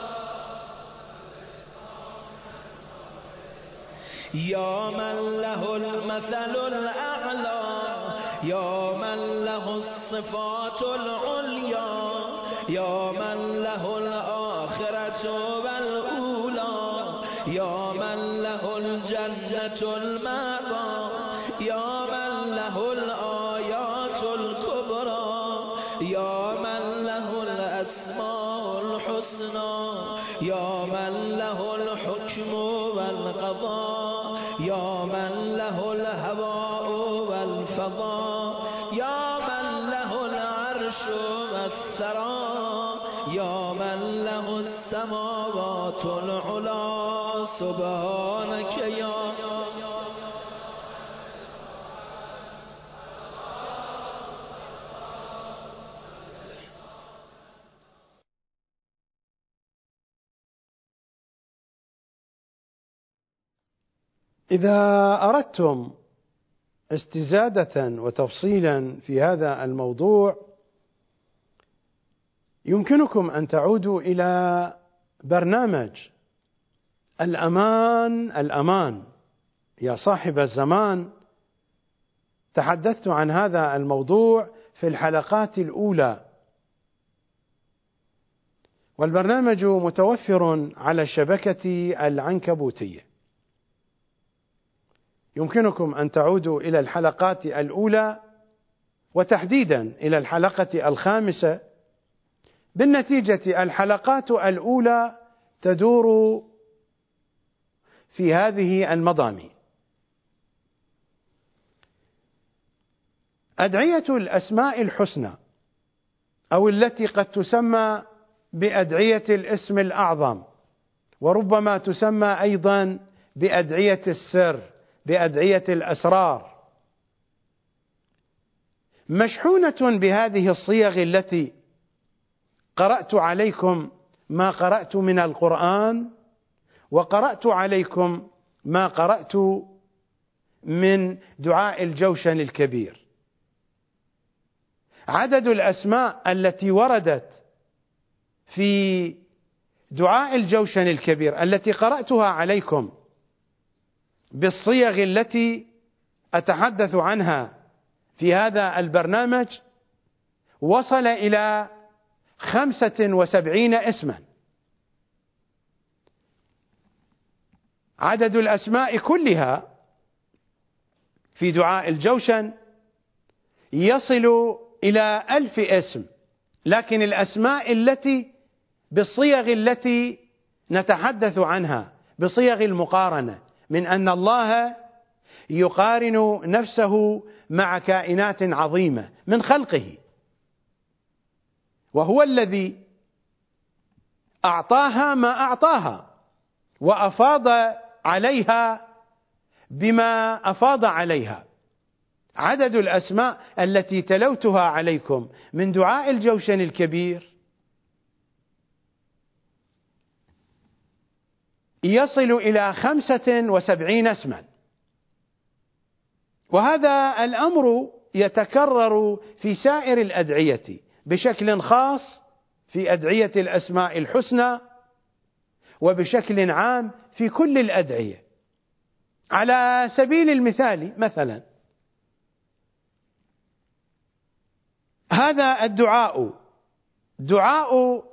يا من له المثل الأعلى يا من له الصفات العليا يا من له الآخرة والأولى يا من له الجنة المأوى يا من له الآيات الكبرى يا من له الأسماء الحسنى يا من له الحكم والقضاء يا من له الهواء والفضاء يا من له العرش والثرى يا من له السماوات العلى سبحانك يا إذا أردتم استزادة وتفصيلا في هذا الموضوع يمكنكم أن تعودوا إلى برنامج الأمان يا صاحب الزمان. تحدثت عن هذا الموضوع في الحلقات الأولى، والبرنامج متوفر على الشبكة العنكبوتية. يمكنكم أن تعودوا إلى الحلقات الأولى وتحديدا إلى الحلقة الخامسة. بالنتيجة الحلقات الأولى تدور في هذه المضامين: أدعية الأسماء الحسنى، أو التي قد تسمى بأدعية الاسم الأعظم، وربما تسمى أيضا بأدعية السر، بأدعية الأسرار، مشحونة بهذه الصيغ التي قرأت عليكم ما قرأت من القرآن، وقرأت عليكم ما قرأت من دعاء الجوشن الكبير. عدد الأسماء التي وردت في دعاء الجوشن الكبير التي قرأتها عليكم بالصيغ التي أتحدث عنها في هذا البرنامج وصل إلى 75 اسما. عدد الأسماء كلها في دعاء الجوشن يصل إلى 1000 اسم، لكن الأسماء التي بالصيغ التي نتحدث عنها، بصيغ المقارنة، من أن الله يقارن نفسه مع كائنات عظيمة من خلقه، وهو الذي أعطاها ما أعطاها وأفاض عليها بما أفاض عليها. عدد الأسماء التي تلوتها عليكم من دعاء الجوشن الكبير يصل إلى 75 اسما، وهذا الأمر يتكرر في سائر الأدعية بشكل خاص في أدعية الأسماء الحسنى، وبشكل عام في كل الأدعية. على سبيل المثال مثلا هذا الدعاء، دعاء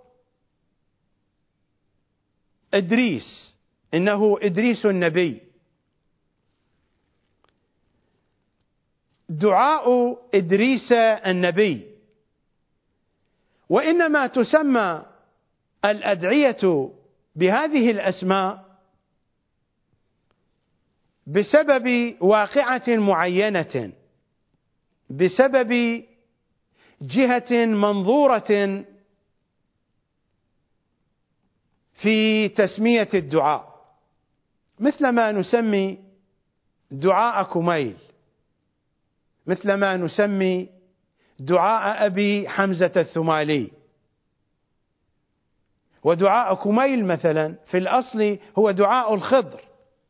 إدريس، إنه إدريس النبي، دعاء إدريس النبي. وإنما تسمى الأدعية بهذه الأسماء بسبب واقعة معينة، بسبب جهة منظورة في تسمية الدعاء، مثل ما نسمي دعاء كميل، مثل ما نسمي دعاء أبي حمزة الثمالي. ودعاء كميل مثلا في الأصل هو دعاء الخضر،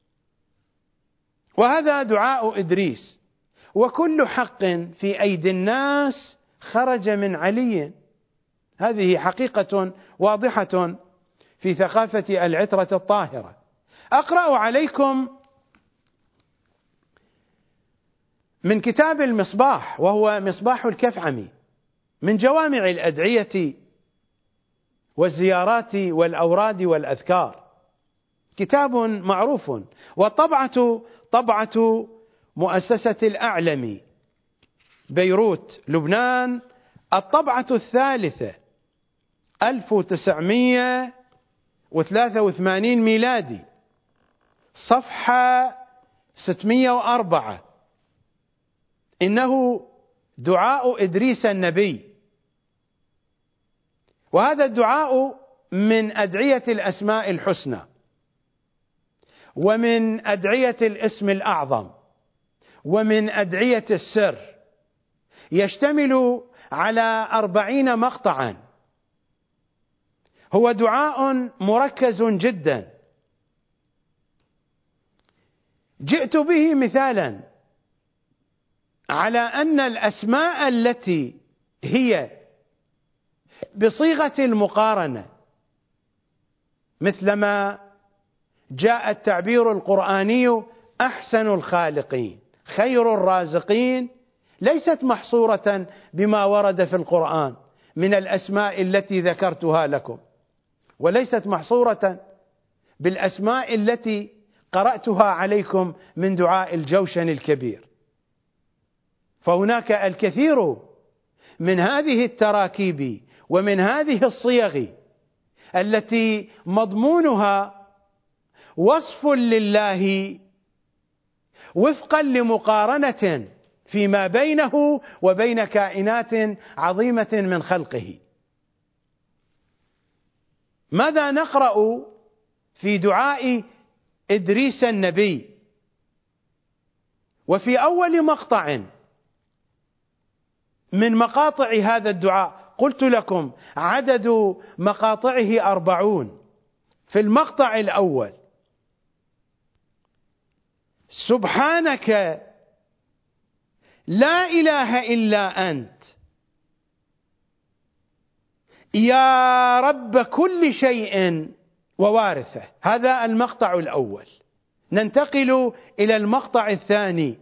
وهذا دعاء إدريس. وكل حق في أيدي الناس خرج من علي، هذه حقيقة واضحة في ثقافة العترة الطاهرة. أقرأ عليكم من كتاب المصباح، وهو مصباح الكفعمي، من جوامع الأدعية والزيارات والأوراد والأذكار، كتاب معروف، والطبعة طبعة مؤسسة الأعلمي بيروت لبنان، الطبعة الثالثة 1983 ميلادي، صفحة 604. إنه دعاء إدريس النبي، وهذا الدعاء من أدعية الأسماء الحسنى، ومن أدعية الاسم الأعظم، ومن أدعية السر، يشتمل على 40 مقطعا. هو دعاء مركز جدا، جئت به مثالا على أن الأسماء التي هي بصيغة المقارنة، مثلما جاء التعبير القرآني أحسن الخالقين، خير الرازقين، ليست محصورة بما ورد في القرآن من الأسماء التي ذكرتها لكم، وليست محصورة بالأسماء التي قرأتها عليكم من دعاء الجوشن الكبير. فهناك الكثير من هذه التراكيب ومن هذه الصيغ التي مضمونها وصف لله وفقا لمقارنة فيما بينه وبين كائنات عظيمة من خلقه. ماذا نقرأ في دعاء إدريس النبي؟ وفي أول مقطع من مقاطع هذا الدعاء، قلت لكم عدد مقاطعه 40. في المقطع الأول: سبحانك لا إله إلا أنت يا رب كل شيء ووارثه. هذا المقطع الأول. ننتقل إلى المقطع الثاني: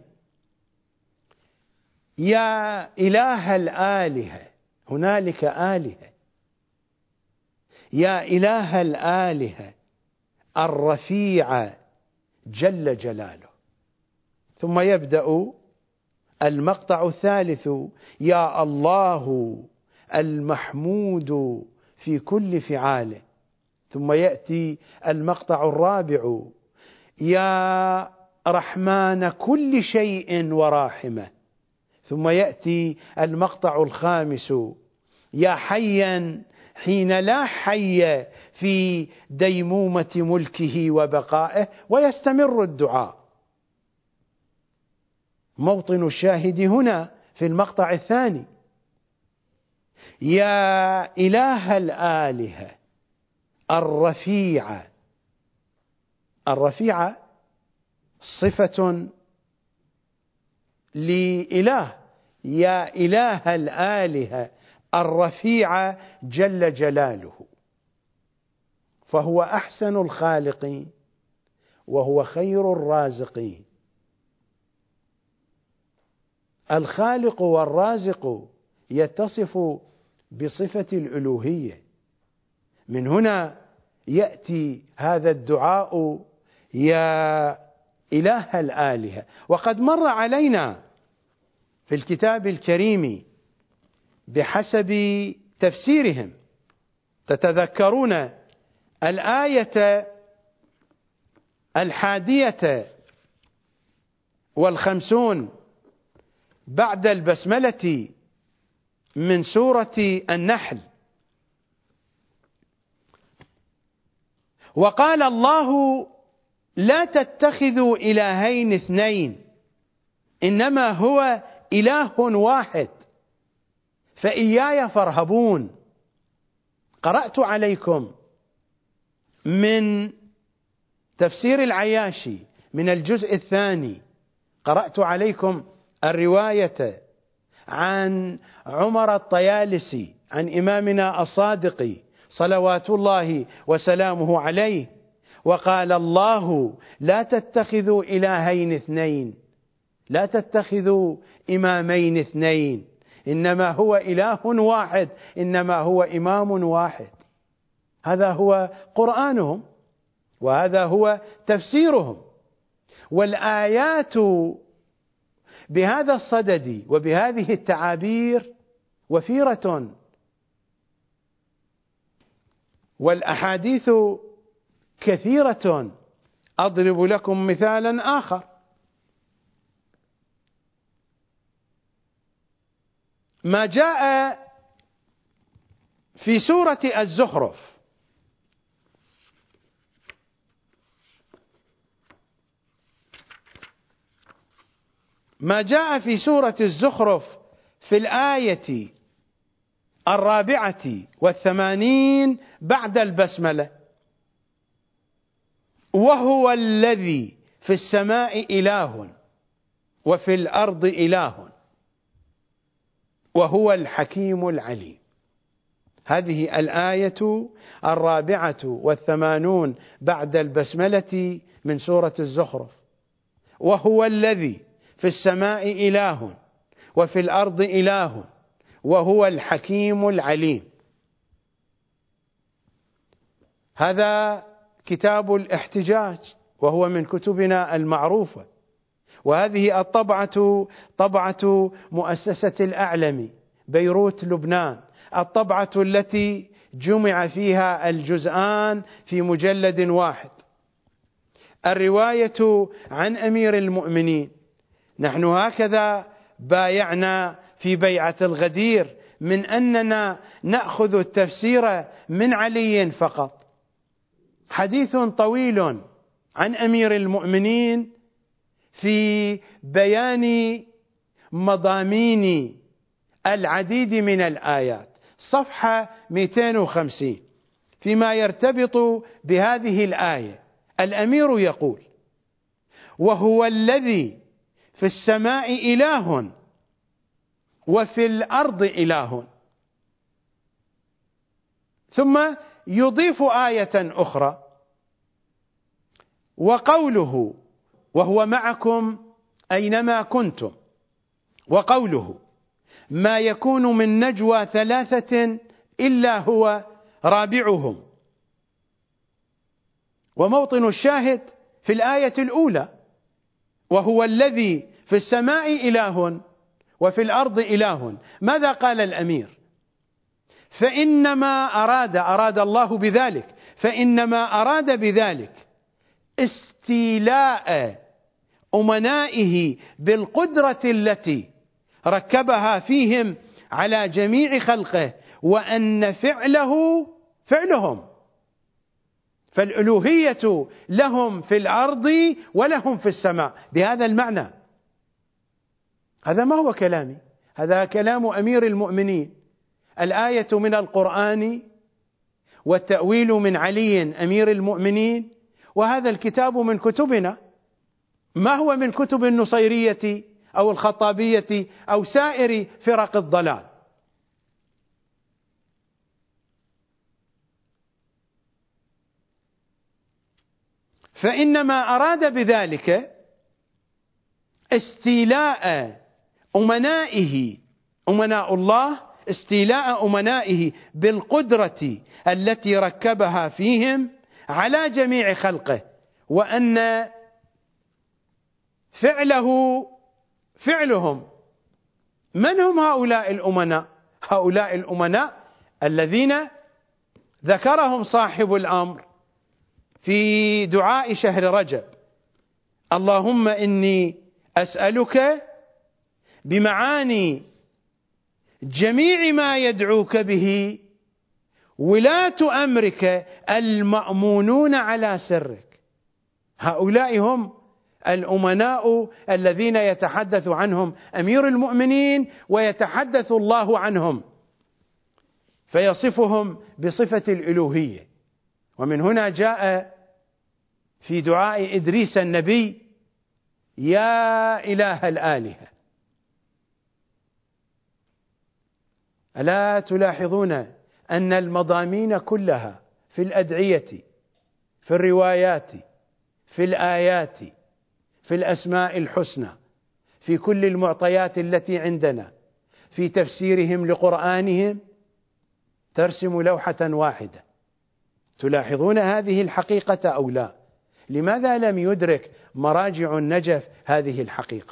يا إله الآلهة، هنالك آلهة، يا إله الآلهة الرفيع جل جلاله. ثم يبدأ المقطع الثالث: يا الله المحمود في كل فعاله. ثم يأتي المقطع الرابع: يا رحمن كل شيء وراحمه. ثم يأتي المقطع الخامس: يا حيا حين لا حي في ديمومة ملكه وبقائه. ويستمر الدعاء. موطن الشاهد هنا في المقطع الثاني: يا إله الآلهة الرفيع. الرفيع صفة لإله، يا إله الآلهة الرفيع جل جلاله، فهو أحسن الخالقين وهو خير الرازقين. الخالق والرازق يتصف بصفة الألوهية. من هنا يأتي هذا الدعاء: يا إله الآلهة. وقد مر علينا في الكتاب الكريم بحسب تفسيرهم، تتذكرون الآية 11 والخمسون بعد البسملة من سورة النحل. وقال الله: لا تتخذوا إلهين اثنين إنما هو إله واحد فإياي فارهبون. قرأت عليكم من تفسير العياشي من الجزء الثاني، قرأت عليكم الرواية عن عمر الطيالسي عن إمامنا الصادق صلوات الله وسلامه عليه، وقال الله: لا تتخذوا إلهين اثنين، لا تتخذوا إمامين اثنين، إنما هو إله واحد، إنما هو إمام واحد. هذا هو قرآنهم وهذا هو تفسيرهم. والآيات بهذا الصدد وبهذه التعابير وفيرة، والأحاديث كثيرة. أضرب لكم مثالا آخر: ما جاء في سورة الزخرف، ما جاء في سورة الزخرف في الآية 84 بعد البسملة: وهو الذي في السماء إله وفي الأرض إله وهو الحكيم العليم. هذه الآية 84 بعد البسملة من سورة الزخرف: وهو الذي في السماء إله وفي الأرض إله وهو الحكيم العليم. هذا كتاب الاحتجاج وهو من كتبنا المعروفة، وهذه الطبعة طبعة مؤسسة الأعلمي بيروت لبنان، الطبعة التي جمع فيها الجزءان في مجلد واحد. الرواية عن أمير المؤمنين: نحن هكذا بايعنا في بيعة الغدير من أننا نأخذ التفسير من علي فقط. حديث طويل عن أمير المؤمنين في بيان مضامين العديد من الآيات، صفحة 250. فيما يرتبط بهذه الآية، الأمير يقول: وهو الذي في السماء إله وفي الأرض إله، ثم يضيف آية أخرى: وقوله وهو معكم أينما كنتم، وقوله ما يكون من نجوى ثلاثة إلا هو رابعهم. وموطن الشاهد في الآية الأولى: وهو الذي في السماء إله وفي الأرض إله. ماذا قال الأمير؟ فإنما أراد الله بذلك، فإنما أراد بذلك استيلاء أمنائه بالقدرة التي ركبها فيهم على جميع خلقه، وأن فعلهم، فالألوهية لهم في الأرض ولهم في السماء بهذا المعنى. هذا ما هو كلامي، هذا كلام أمير المؤمنين. الآية من القرآن والتأويل من علي أمير المؤمنين، وهذا الكتاب من كتبنا، ما هو من كتب النصيرية أو الخطابية أو سائر فرق الضلال. فإنما أراد بذلك استيلاء أمنائه، أمناء الله، استيلاء أمنائه بالقدرة التي ركبها فيهم على جميع خلقه، وأن فعلهم. من هم هؤلاء الأمناء؟ هؤلاء الأمناء الذين ذكرهم صاحب الأمر في دعاء شهر رجب: اللهم إني أسألك بمعاني جميع ما يدعوك به ولاة أمرك المأمونون على سرك. هؤلاء هم الأمناء الذين يتحدث عنهم أمير المؤمنين ويتحدث الله عنهم، فيصفهم بصفة الألوهية. ومن هنا جاء في دعاء إدريس النبي: يا إله الآلهة. ألا تلاحظون أن المضامين كلها في الأدعية، في الروايات، في الآيات، في الأسماء الحسنى، في كل المعطيات التي عندنا، في تفسيرهم لقرآنهم، ترسم لوحة واحدة. تلاحظون هذه الحقيقة أو لا؟ لماذا لم يدرك مراجع النجف هذه الحقيقة؟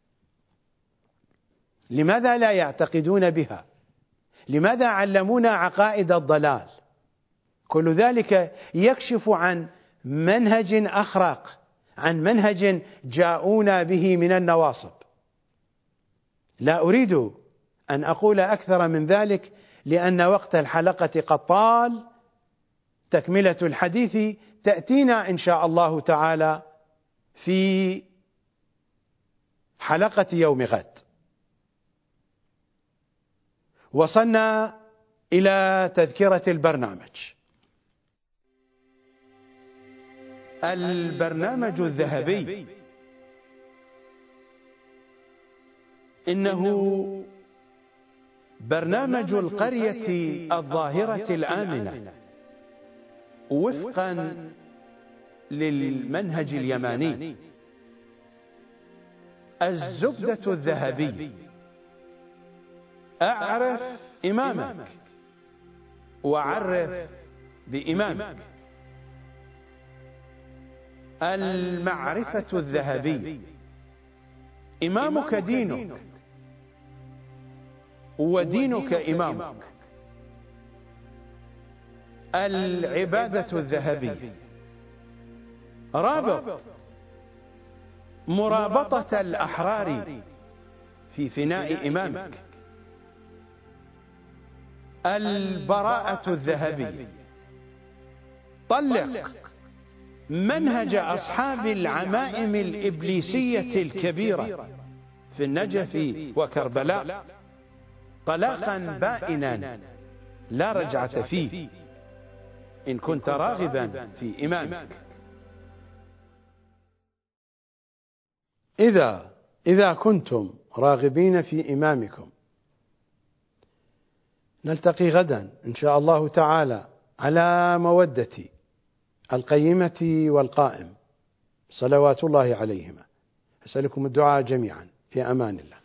لماذا لا يعتقدون بها؟ لماذا علمونا عقائد الضلال؟ كل ذلك يكشف عن منهج أخرق، عن منهج جاءونا به من النواصب. لا أريد أن أقول أكثر من ذلك لأن وقت الحلقة قد طال. تكملة الحديث تأتينا إن شاء الله تعالى في حلقة يوم غد. وصلنا إلى تذكرة البرنامج. البرنامج الذهبي إنه برنامج القرية الظاهرة الآمنة وفقا للمنهج اليماني. الزبدة الذهبي: أعرف إمامك وعرف بإمامك. المعرفة الذهبي: إمامك دينك ودينك إمامك. العبادة الذهبي: رابط مرابطة الأحرار في فناء إمامك. البراءة الذهبي: طلق منهج أصحاب العمائم الإبليسية الكبيرة في النجف وكربلاء طلاقا بائنا لا رجعة فيه إن كنت راغبا في إمامك. إذا كنتم راغبين في إمامكم، نلتقي غدا إن شاء الله تعالى على مودة القيمة والقائم صلوات الله عليهما. أسألكم الدعاء جميعا، في أمان الله.